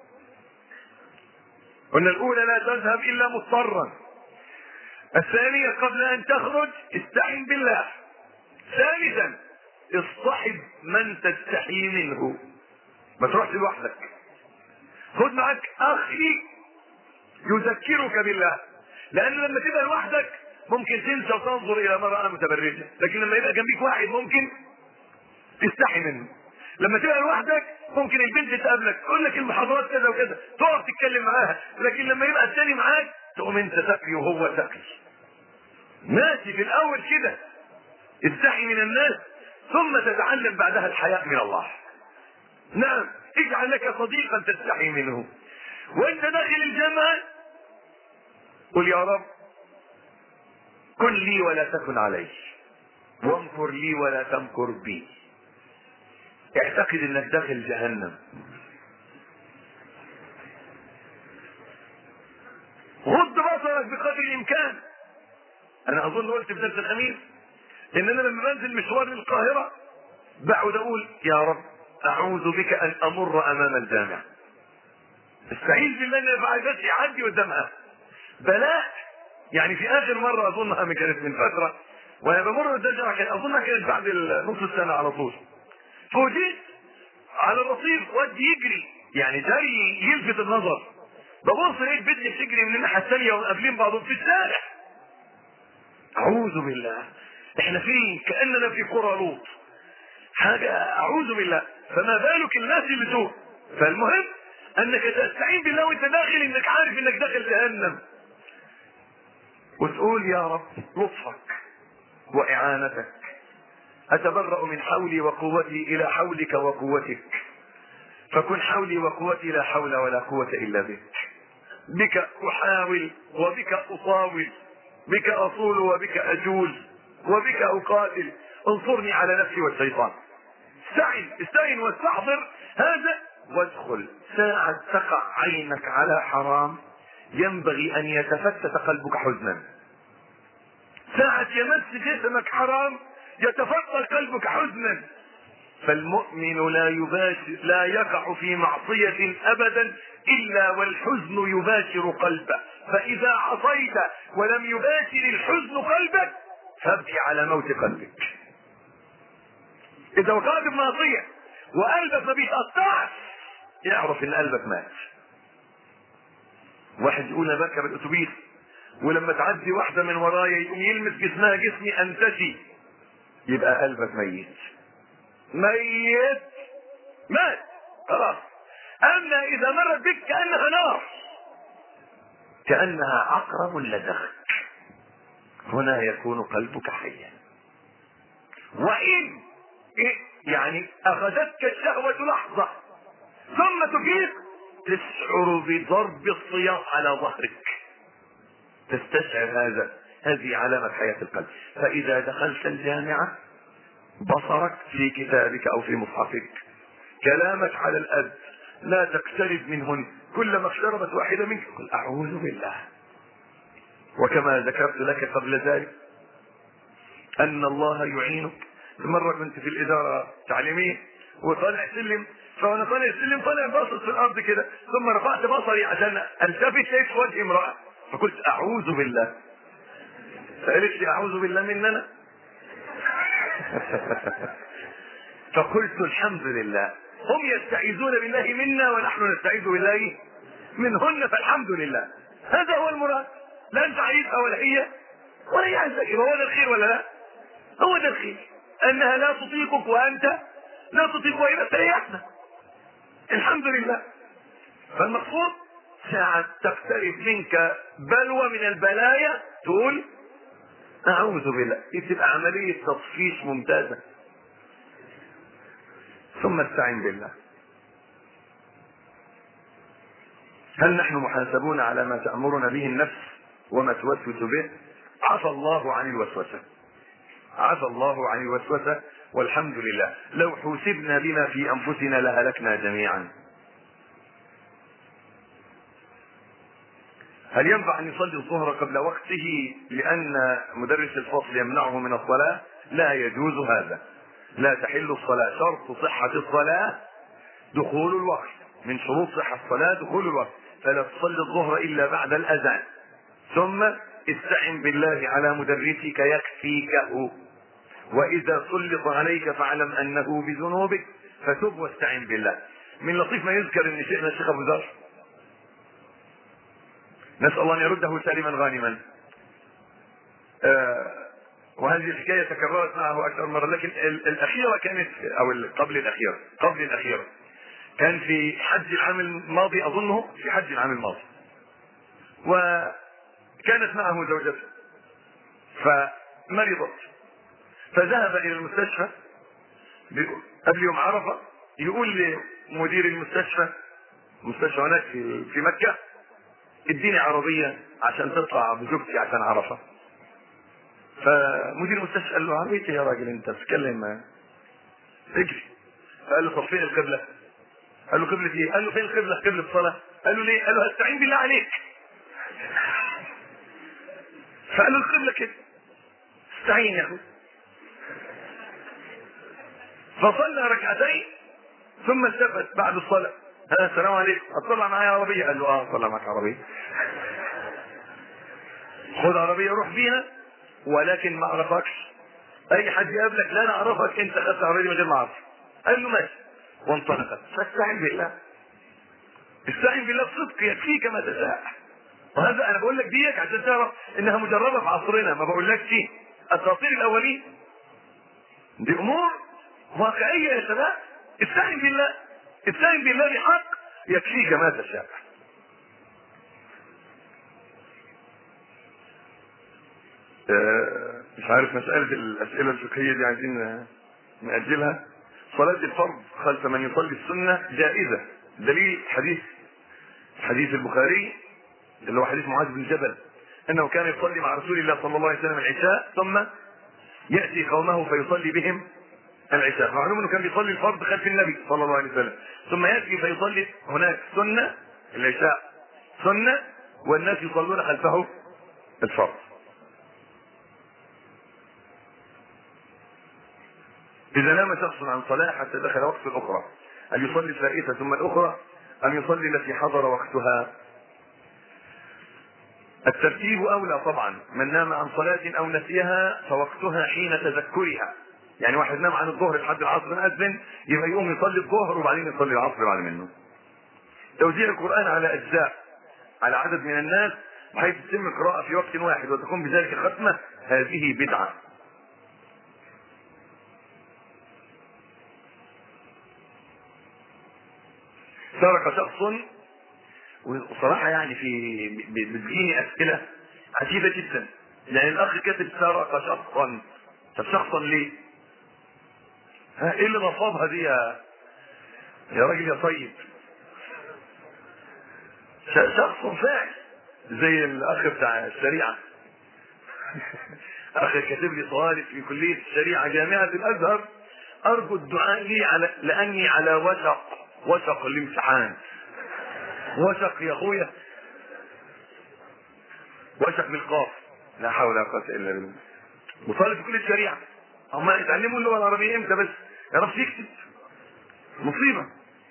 قلنا الأولى لا تذهب إلا مضطرا. الثانية قبل أن تخرج استعن بالله. ثالثا اصطحب من تستحي منه، ما تروحش لوحدك، خذ معك أخي يذكرك بالله، لأن لما تبقى لوحدك ممكن تنسى وتنظر إلى امرأة متبرجة، لكن لما يبقى جنبيك واحد ممكن تستحي منه. لما تبقى لوحدك ممكن البنت تقابلك تقول لك المحاضرات كذا وكذا، تقف تتكلم معاها، لكن لما يبقى الثاني معاك تقوم انت تقي وهو تقي. ماشي في الاول كده، استحي من الناس ثم تتعلم بعدها الحياء من الله. نعم، اجعل لك صديقا تستحي منه. وانت داخل الجامعة قل يا رب كن لي ولا تكن علي، وامكر لي ولا تمكر بي. اعتقد انك داخل جهنم. غض بصرك بقدر الامكان. انا اظن قلت في درس الخميس ان انا لما بنزل مشوار للقاهرة بقعد اقول يا رب اعوذ بك ان امر امام الجامعة، استعيذ بالله ان بعد يعدي قدامها بلاء. يعني في اخر مرة اظنها كانت من فترة وانا بمر قدام الجامعة، كان اظنها كانت بعد نص السنة على طول، فوجئت على الرصيف واد يجري، يعني جري يلفت النظر، ببص لقيت بنت بتجري من الناحية الثانية وقابلين بعضهم في الشارع. اعوذ بالله، احنا فين؟ كأننا في قرى لوط، حاجة اعوذ بالله، فما بالك الناس بسوء. فالمهم انك تستعين بالله وانت داخل انك عارف انك داخل جهنم، وتقول يا رب لطفك واعانتك، اتبرأ من حولي وقوتي الى حولك وقوتك، فكن حولي وقوتي لا حول ولا قوة الا بك. بك احاول وبك اطاول، بك اصول وبك اجول وبك اقاتل، انصرني على نفسي والشيطان. استعن استعن واستحضر هذا، وادخل. ساعة تقع عينك على حرام ينبغي ان يتفتت قلبك حزنا. ساعة يمس جسمك حرام يتفطر قلبك حزنا. فالمؤمن لا يباشر لا يقع في معصية ابدا الا والحزن يباشر قلبه، فاذا عصيت ولم يباشر الحزن قلبك فابكي على موت قلبك. اذا وقعت بمعصية وقلبك ما بيتقطعش يعرف ان قلبك مات. واحد يقول انا بركب الاتوبيس ولما تعدي واحدة من ورايا يقوم يلمس جسمها جسمي انتشي، يبقى قلبك ميت ميت مات خلاص. اما اذا مرت بك كأنها نار، كأنها عقرب لدغك، هنا يكون قلبك حيا. وإن يعني اخذتك الشهوة لحظة ثم تفيق تشعر بضرب الصياط على ظهرك، تستشعر هذا، هذه علامة حياة القلب. فإذا دخلت الجامعة بصرك في كتابك أو في مصحفك، كلامك على الأذ، لا تقترب منهن، كلما اقتربت واحدة منك قل أعوذ بالله. وكما ذكرت لك قبل ذلك ان الله يعينك. مرة كنت في الادارة التعليمية وطالع سلم، فانا طالع السلم طالع باصص في الارض كده، ثم رفعت بصري عشان التفت لقيت في وجه امرأة، فقلت اعوذ بالله. فقالت لي اعوذ بالله مننا. فقلت الحمد لله، هم يستعيذون بالله منا ونحن نستعيذ بالله منهن، فالحمد لله. هذا هو المراد، لا انت عايزها ولا هي ولا هي عايزك. هو ده الخير ولا لا؟ هو ده الخير، انها لا تطيقك وانت لا تطيق، وإذا تريحنا الحمد لله. فالمقصود ساعة تقترب منك بلوى من البلايا تقول اعوذ بالله، دي تبقى عملية تطفيش ممتازة. ثم استعن بالله. هل نحن محاسبون على ما تأمرنا به النفس وما توسوس به؟ عفى الله عن الوسوسة، عفى الله عن الوسوسة والحمد لله. لو حوسبنا بما في أنفسنا لهلكنا جميعا. هل ينفع أن يصلي الظهر قبل وقته لأن مدرس الفصل يمنعه من الصلاة؟ لا يجوز هذا، لا تحل الصلاة. شرط صحة الصلاة دخول الوقت، من شروط صحة الصلاة دخول الوقت، فلا تصلي الظهر إلا بعد الأذان. ثم استعن بالله على مدرسك يكفيكه، وإذا سلط عليك فاعلم أنه بذنوبك فتب واستعن بالله. من لطيف ما يذكر ان شيخنا الشيخ ابو ذر، نسأل الله ان يرده سالما غانما، آه وهذه الحكاية تكررت معه اكثر مرة، لكن الاخيرة كانت او قبل الاخيرة قبل الاخيرة كان في حج العام الماضي اظنه، في حج العام الماضي، وكانت معه زوجته فمرضت، فذهب الى المستشفى قبل يوم عرفة، يقول لمدير المستشفى، مستشفى هناك في في مكة، اديني عربية عشان تطلع بزوجتي عشان عرفة. فمدير المستشفى قال له عربيتي يا راجل انت بتتكلم اجري. فقال له طب فين القبلة؟ قال له قبلة ايه؟ قال له فين القبلة؟ قبلة الصلاة. قال له ليه؟ قال له استعين بالله عليك. فقال له القبلة كده، استعين يا اخو. فصلى ركعتين ثم التفت بعد الصلاة، ها السلام عليكم، اطلع معايا عربية؟ قال له اه اطلع معك عربية. خد عربية روح بيها، ولكن ما اعرفكش، اي حد يقابلك لا نعرفك، انت خدت عربية من غير ما اعرف. قال له ماشي، وانطلقت. فاستعن بالله، استعن بالله بصدق يكفيك ما تشاء. وهذا انا بقول لك ديك عشان تعرف انها مجربة في عصرنا، ما بقولكش اساطير الاولين، دي امور واقعية يا شباب. استعن بالله، استعن بالله بحق يكفيك ما تشاء. أه مش عارف، مسألة الأسئلة الفقهية دي عايزين نأجلها. صلاة الفرض خلف من يصلي السنة جائزة، دليل حديث حديث البخاري اللي هو حديث معاذ بن جبل انه كان يصلي مع رسول الله صلى الله عليه وسلم العشاء ثم يأتي قومه فيصلي بهم العشاء. معلوم انه كان بيصلي الفرض خلف النبي صلى الله عليه وسلم، ثم يأتي فيصلي هناك سنة، العشاء سنة والناس يصلون خلفه الفرض. إذا نام شخص عن صلاة حتى دخل وقت الأخرى، هل يصلي الفائتة ثم الأخرى أم يصلي التي حضر وقتها؟ الترتيب أولى طبعا، من نام عن صلاة أو نسيها فوقتها حين تذكرها. يعني واحد نام عن الظهر لحد العصر أذن، يبقى يقوم يصلي الظهر وبعدين يصلي العصر بعد منه. توزيع القرآن على أجزاء على عدد من الناس بحيث تتم القراءة في وقت واحد وتكون بذلك ختمة، هذه بدعة. سرق شخص، وصراحة يعني في بتجيني أسئلة عجيبة جدا، يعني الأخ كاتب سرق شخصا، طب شخصا ليه؟ ها ايه اللي نصابها دي يا يا راجل يا طيب؟ شخص فاعل زي الأخ بتاع الشريعة. أخ كاتب لي طالب في كلية الشريعة جامعة الأزهر، أرجو الدعاء لي على لأني على وشق وشق الامتحان. وشق يا اخويا، وشق بالقاف، لا حول ولا قوة الا بالله. وطالب في كليه الشريعه، هم يتعلموا اللغه العربيه امتى بس؟ يعرفش يكتب. مصيبه.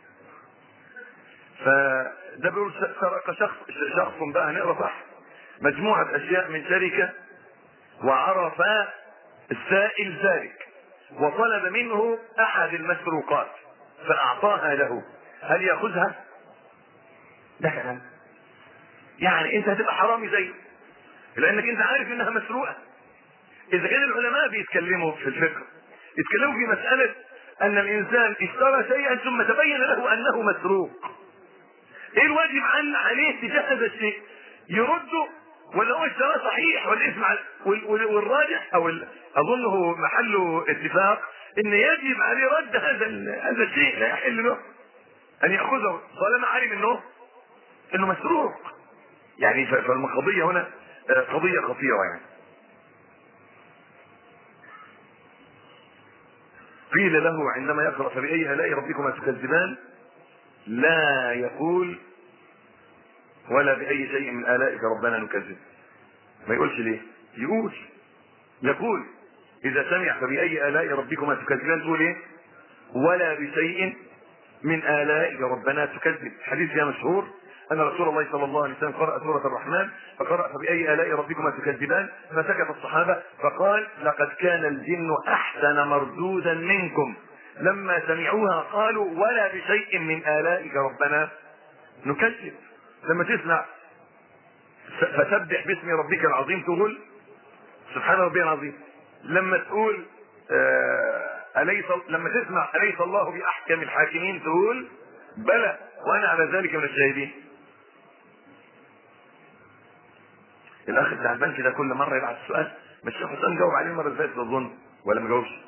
فده بيقول سرق شخص شخص بقى، هنقرا صح، مجموعه اشياء من شركه، وعرف السائل ذلك وطلب منه احد المسروقات فاعطاها له، هل ياخذها؟ ده كلام. يعني انت هتبقى حرامي زيه لانك انت عارف انها مسروقه. اذا كان العلماء بيتكلموا في الفقه يتكلموا في مساله ان الانسان اشترى شيئا ثم تبين له انه مسروق، ايه الواجب عن عليه تجاه هذا الشيء؟ يرده ولا هو اشتراه صحيح؟ والاسم والراجح او اظنه محله اتفاق ان يجب عليه رد هذا هذا الشيء، لا يحل له ان ياخذه طالما علم انه انه مسروق. يعني فالقضيه هنا قضيه خطيره. يعني قيل له عندما يقرأ فبأي آلاء ربكما تكذبان لا يقول ولا بأي شيء من آلائك ربنا نكذب. ما يقولش ليه؟ يقول يقول إذا سمع فبأي آلاء ربكما تكذبان تقول ايه؟ ولا بشيء من آلائك ربنا تكذب. حديث يا مشهور أن رسول الله صلى الله عليه وسلم قرأ سورة الرحمن فقرأ فبأي آلاء ربكما تكذبان فسكت الصحابة فقال لقد كان الجن أحسن مردودا منكم لما سمعوها قالوا ولا بشيء من آلائك ربنا نكذب. لما تسمع فسبح باسم ربك العظيم تقول سبحان ربي العظيم. لما تقول آه أليس لما تسمع أليس الله بأحكم الحاكمين تقول بلى وأنا على ذلك من الشاهدين. الأخ بتاع البنك ده كل مرة يبعت السؤال مش الشيخ حسام جاوب عليه المرة اللي فاتت أظن ولا ما جاوبش.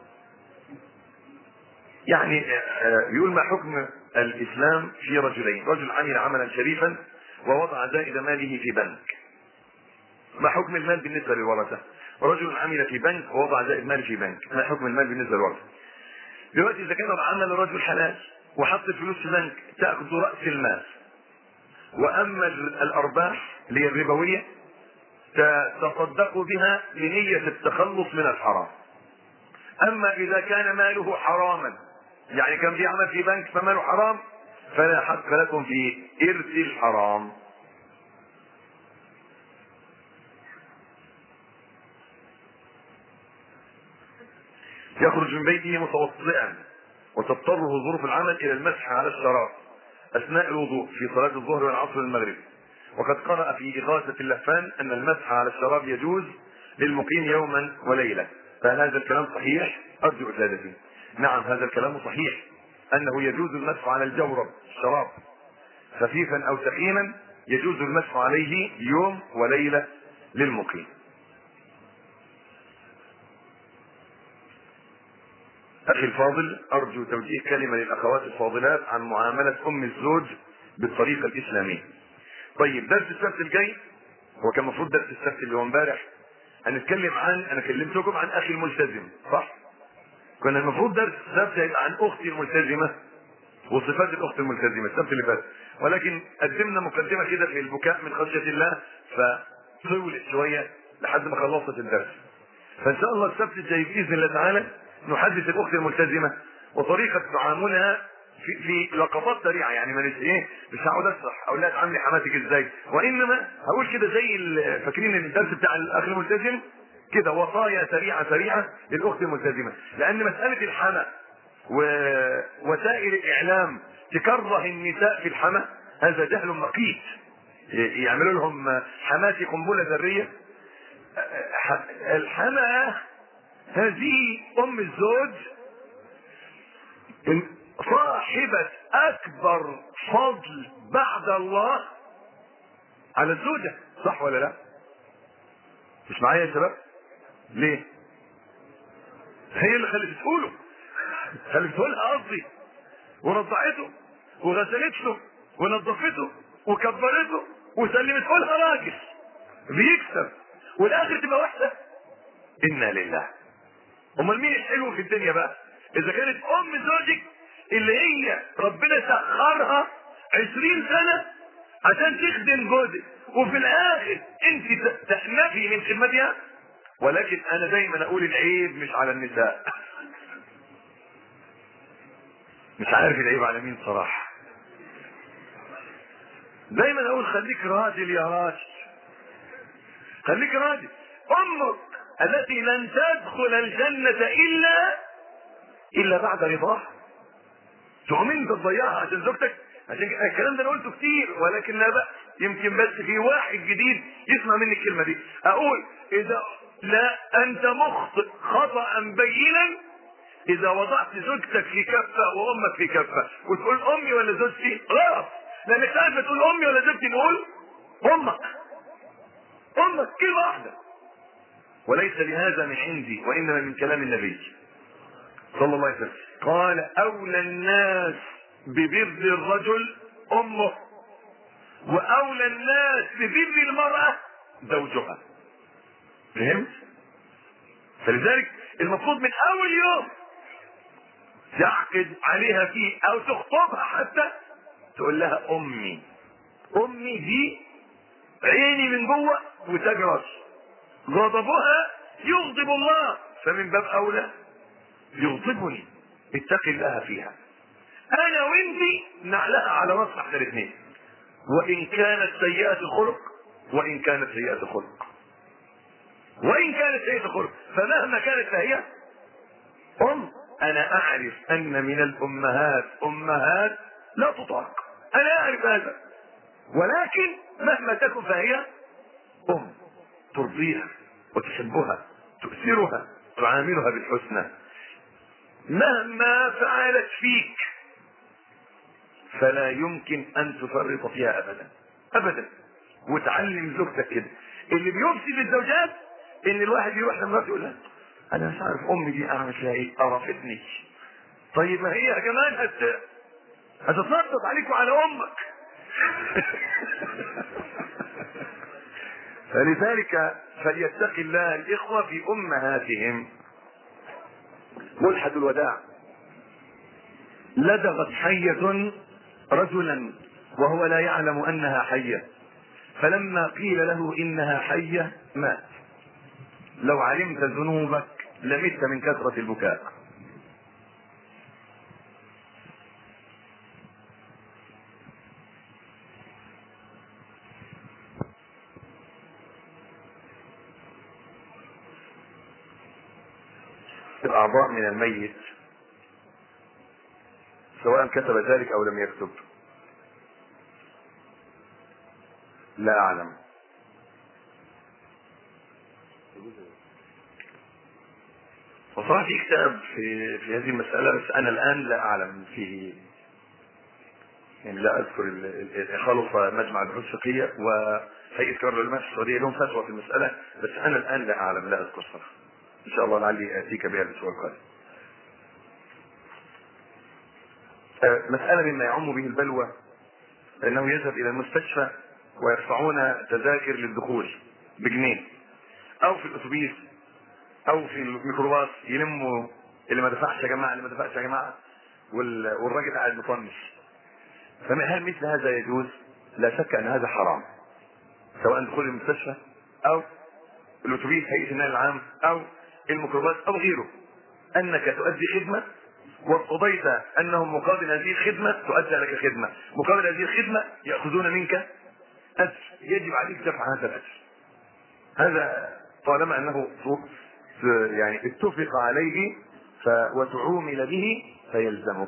يعني بيقول ما حكم الإسلام في رجلين، رجل عمل عملا شريفا ووضع زائد ماله في بنك. ما حكم المال بالنسبة للورثة؟ رجل عمل في بنك ووضع زائد ماله في بنك، ما حكم المال بالنسبة للورثة؟ دلوقتي إذا كان عمل رجل حلال وحط الفلوس في بنك تأخذ رأس المال، وأما الأرباح اللي هي الربوية تصدق بها بنية التخلص من الحرام. أما إذا كان ماله حراما يعني كان بيعمل في بنك فماله حرام فلا حق لكم في إرث الحرام. يخرج من بيته متوضئا وتضطره ظروف العمل إلى المسح على الشراب أثناء الوضوء في صلاة الظهر والعصر والمغرب، وقد قرأ في إغاثة اللهفان أن المسح على الشراب يجوز للمقيم يوما وليلة، فهل هذا الكلام صحيح؟ أرجو إفادتي. نعم هذا الكلام صحيح أنه يجوز المسح على الجورب الشراب خفيفا أو ثقيلا يجوز المسح عليه يوم وليلة للمقيم. أخي الفاضل أرجو توجيه كلمة للأخوات الفاضلات عن معاملة أم الزوج بالطريقة الإسلامية. طيب درس السبت الجاي هو كان المفروض درس السبت اللي هو امبارح هنتكلم عن انا كلمتكم عن اخي الملتزم صح؟ كنا المفروض درس السبت هيبقى عن اختي الملتزمه وصفات الاخت الملتزمه السبت اللي فات، ولكن قدمنا مقدمه كده في البكاء من خشيه الله فطولت شويه لحد ما خلصت الدرس. فان شاء الله السبت الجاي باذن الله تعالى نحدث الاخت الملتزمه وطريقه تعاملها في في لقطات سريعه، يعني ما ايه مش هقعد اشرح اقول لها تعاملي حماتك ازاي، وانما هقول كده زي فاكرين الدرس بتاع الاخ الملتزم كده وصايا سريعه سريعه للاخت الملتزمه، لان مساله الحما ووسائل الاعلام تكره النساء في الحما هذا جهل مقيت. يعملوا لهم حماتي قنبله ذريه. الحما هذه ام الزوج صاحبة اكبر فضل بعد الله على الزوجة، صح ولا لا؟ مش معايا يا شباب؟ ليه؟ هي اللي خلفته له خلفته لها قصدي ورضعته وغسلته ونظفته وكبرته وسلمته لها راجل بيكسب والاخر تبقى واحدة. انا لله. امال مين الحلو في الدنيا بقى؟ اذا كانت ام زوجك اللي هي ربنا سخرها عشرين سنة عشان تخدم جوزك وفي الاخر انت تأنفي من خدمتها، ولكن انا دايما اقول العيب مش على النساء. مش عارف العيب على مين صراحة. دايما اقول خليك راجل يا راجل، خليك راجل. امك التي لن تدخل الجنة الا الا بعد رضاها، تقوم انت تضيعها عشان زوجتك؟ عشان الكلام ده انا قلته كتير، ولكن لا بأس يمكن بس في واحد جديد يسمع مني الكلمة دي. اقول اذا لا انت مخطئ خطأ بينا اذا وضعت زوجتك في كفة وامك في كفة وتقول امي ولا زوجتي، غلط. لانك ساعات بتقول امي ولا زوجتي نقول امك، امك كلمة واحدة. وليس لهذا من عندي وانما من كلام النبي صلى الله عليه وسلم. قال اولى الناس ببر الرجل امه، واولى الناس ببر المرأة زوجها. فهمت؟ فلذلك المفروض من اول يوم تعقد عليها فيه او تخطبها حتى تقول لها امي. امي دي عيني من جوه وتجرس، غضبها يغضب الله، فمن باب اولى يغضبني، اتقي الله فيها. انا وانتي نعلقها على راس احنا الاثنين، وان كانت سيئة الخلق، وان كانت سيئة الخلق، وان كانت سيئة الخلق، فمهما كانت فهي ام. انا اعرف ان من الامهات امهات لا تطاق، انا اعرف هذا، ولكن مهما تكن فهي ام، ترضيها وتحبها، تؤثرها، تعاملها بالحسنى. مهما فعلت فيك فلا يمكن ان تفرط فيها ابدا ابدا. وتعلم زوجتك كده. اللي بيفسد الزوجات ان الواحد يروح لمراته يقول لها انا مش عارف امي دي اعمل فيها ايه، قرفتني. طيب ما هي كمان هت هتتنطط عليك وعلى امك. فلذلك فليتقي الله الاخوة في امهاتهم. ملحد الوداع: لدغت حية رجلا وهو لا يعلم انها حية، فلما قيل له انها حية مات. لو علمت ذنوبك لمت من كثرة البكاء. الأعضاء من الميت سواء كتب ذلك أو لم يكتب لا أعلم. وصراحة في كتاب في, في هذه المسألة، بس أنا الآن لا أعلم فيه، يعني لا أذكر. خلص مجمع البحوث الفقهية وهيئة كبار العلماء في السعودية لهم فتوى في المسألة، بس أنا الآن لا أعلم، لا أذكر صراحة. إن شاء الله لعلي آتيك بها الأسبوع القادم. مسألة مما يعم به البلوى أنه يذهب إلى المستشفى ويدفعون تذاكر للدخول بجنيه، أو في الأتوبيس أو في الميكروباص يلموا اللي ما دفعش يا جماعة، اللي ما دفعش يا جماعة، والراجل قاعد مطنش. فهل مثل هذا يجوز؟ لا شك أن هذا حرام، سواء دخول المستشفى أو الأتوبيس، هيئة النقل العام، أو الميكروباص أو غيره. أنك تؤدي خدمة وقضيت أنهم مقابل هذه الخدمة تؤدى لك خدمة، مقابل هذه الخدمة يأخذون منك أجر، يجب عليك دفع هذا الأجر. هذا طالما أنه يعني اتفق عليه ف... وتعومل به فيلزمك.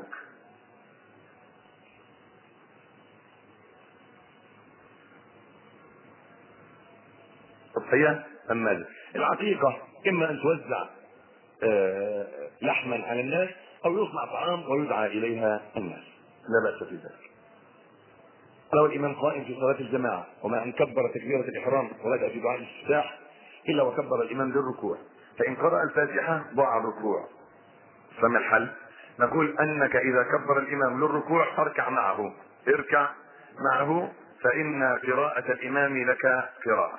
الصحيح أم ماذا؟ العقيقة إما أن توزع آه لحما على الناس أو يصنع طعام ويدعى إليها الناس، لا بأس في ذلك. لو الإمام قائم في صلاة الجماعة وما أن كبر تكبيرة الإحرام وبدأ في دعاء الاستفتاح إلا وكبر الإمام للركوع، فإن قرأ الفاتحة ضاع الركوع، فما الحل؟ نقول أنك إذا كبر الإمام للركوع فاركع معه، اركع معه، فإن قراءة الإمام لك قراءة.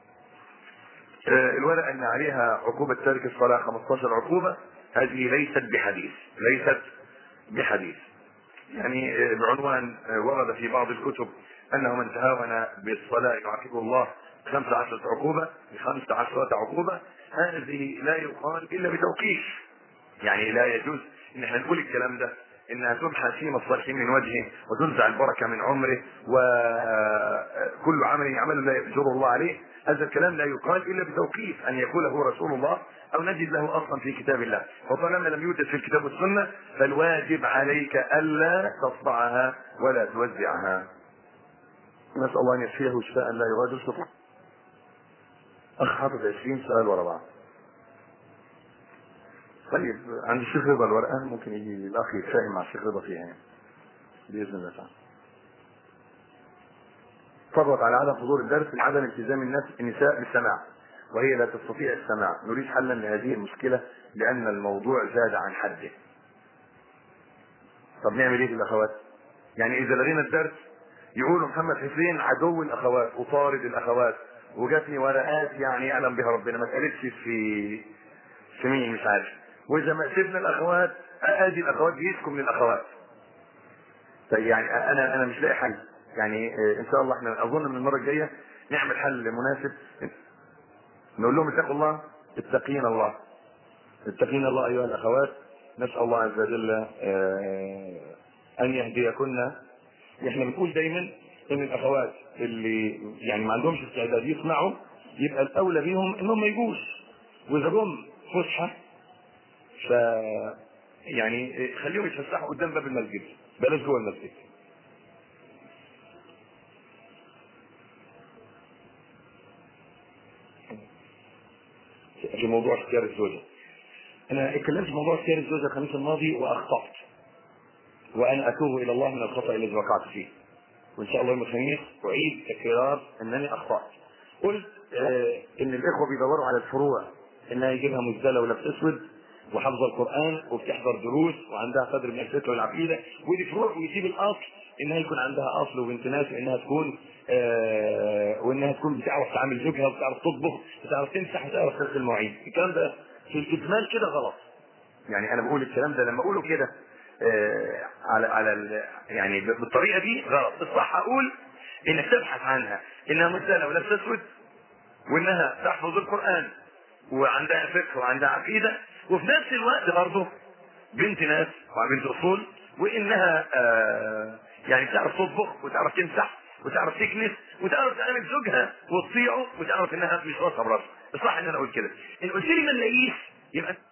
الورقة أن عليها عقوبة تارك الصلاة خمسة عشر عقوبة، هذه ليست بحديث، ليست بحديث يعني بعنوان ورد في بعض الكتب أنه من تهاون بالصلاة يعاقبه الله خمسة عشرة عقوبة بخمسة عشرة عقوبة، هذه لا يقال إلا بتوقيف. يعني لا يجوز ان احنا نقول الكلام ده، انها تمحى فيما الصالحين من وجهه وتنزع البركه من عمره وكل عمل يعمل لا يأجر الله عليه. هذا الكلام لا يقال الا بتوقيف ان يقوله رسول الله او نجد له اصلا في كتاب الله. وطالما لم يوجد في الكتاب والسنه فالواجب عليك الا تصدعها ولا توزعها. نسال الله ان يشفيه شفاء لا يغادر سقما. اخ حافظ عشرين سؤال ورا بعض. طيب عند الشيخ رضا الورقه ممكن يجي الاخ يتفاهم مع الشيخ رضا فيها يعني باذن الله تعالى. فرض على عدم حضور الدرس لعدم التزام الناس النساء بالسماع وهي لا تستطيع السماع، نريد حلا لهذه المشكله لان الموضوع زاد عن حده. طب نعمل ايه في الاخوات؟ يعني اذا لغينا الدرس يقولوا محمد حسين عدو الاخوات وطارد الاخوات وجاتني ورقات يعني يعلم بها ربنا ما اتقالتش في في مين مش عارف، واذا ما سيبنا الاخوات ادي الاخوات بيشكوا من الاخوات. طيب يعني انا انا مش لاقي حل. يعني ان شاء الله احنا اظن من المره الجايه نعمل حل مناسب، نقول لهم اتقوا الله اتقين الله اتقين الله ايها الاخوات. نسال الله عز وجل ان يهديكن. احنا بنقول دايما ان الاخوات اللي يعني ما عندهمش استعداد يسمعوا يبقى الاولى بيهم انهم ما يجوش، واذا جم فسحه ف يعني خليهم يتفسحوا قدام باب المسجد بلاش جوه المسجد. في موضوع اختيار الزوجه، انا اتكلمت في موضوع اختيار الزوجه الخميس الماضي واخطات، وانا اتوب الى الله من الخطا الذي وقعت فيه، وان شاء الله يوم الخميس اعيد تكرار انني اخطات. قلت آه ان الاخوه بيدوروا على الفروع، انها يجيبها مزدله ولبس اسود وحافظه القران وبتحضر دروس وعندها قدر من الفقه والعقيده، ودي فروع، ويسيب الاصل انها يكون عندها اصل وبنت ناس، وانها تكون آه وانها تكون بتعرف تعامل زوجها وبتعرف تطبخ وبتعرف تمسح وتعرف تغسل المواعين. الكلام ده في الاجمال كده غلط. يعني انا بقول الكلام ده لما اقوله كده آه على على يعني بالطريقه دي غلط. الصح اقول انك تبحث عنها انها مزدله ولبس اسود وانها تحفظ القران وعندها فقه وعندها عقيده، وفي نفس الوقت برضه بنت ناس وبنت اصول، وانها آه يعني بتعرف تطبخ وتعرف تمسح وتعرف تكنس وتعرف تعمل زوجها وتطيعه وتعرف انها مش راسها براسها. الصح ان انا اقول كده. ان قلت لي ما نلاقيش يبقى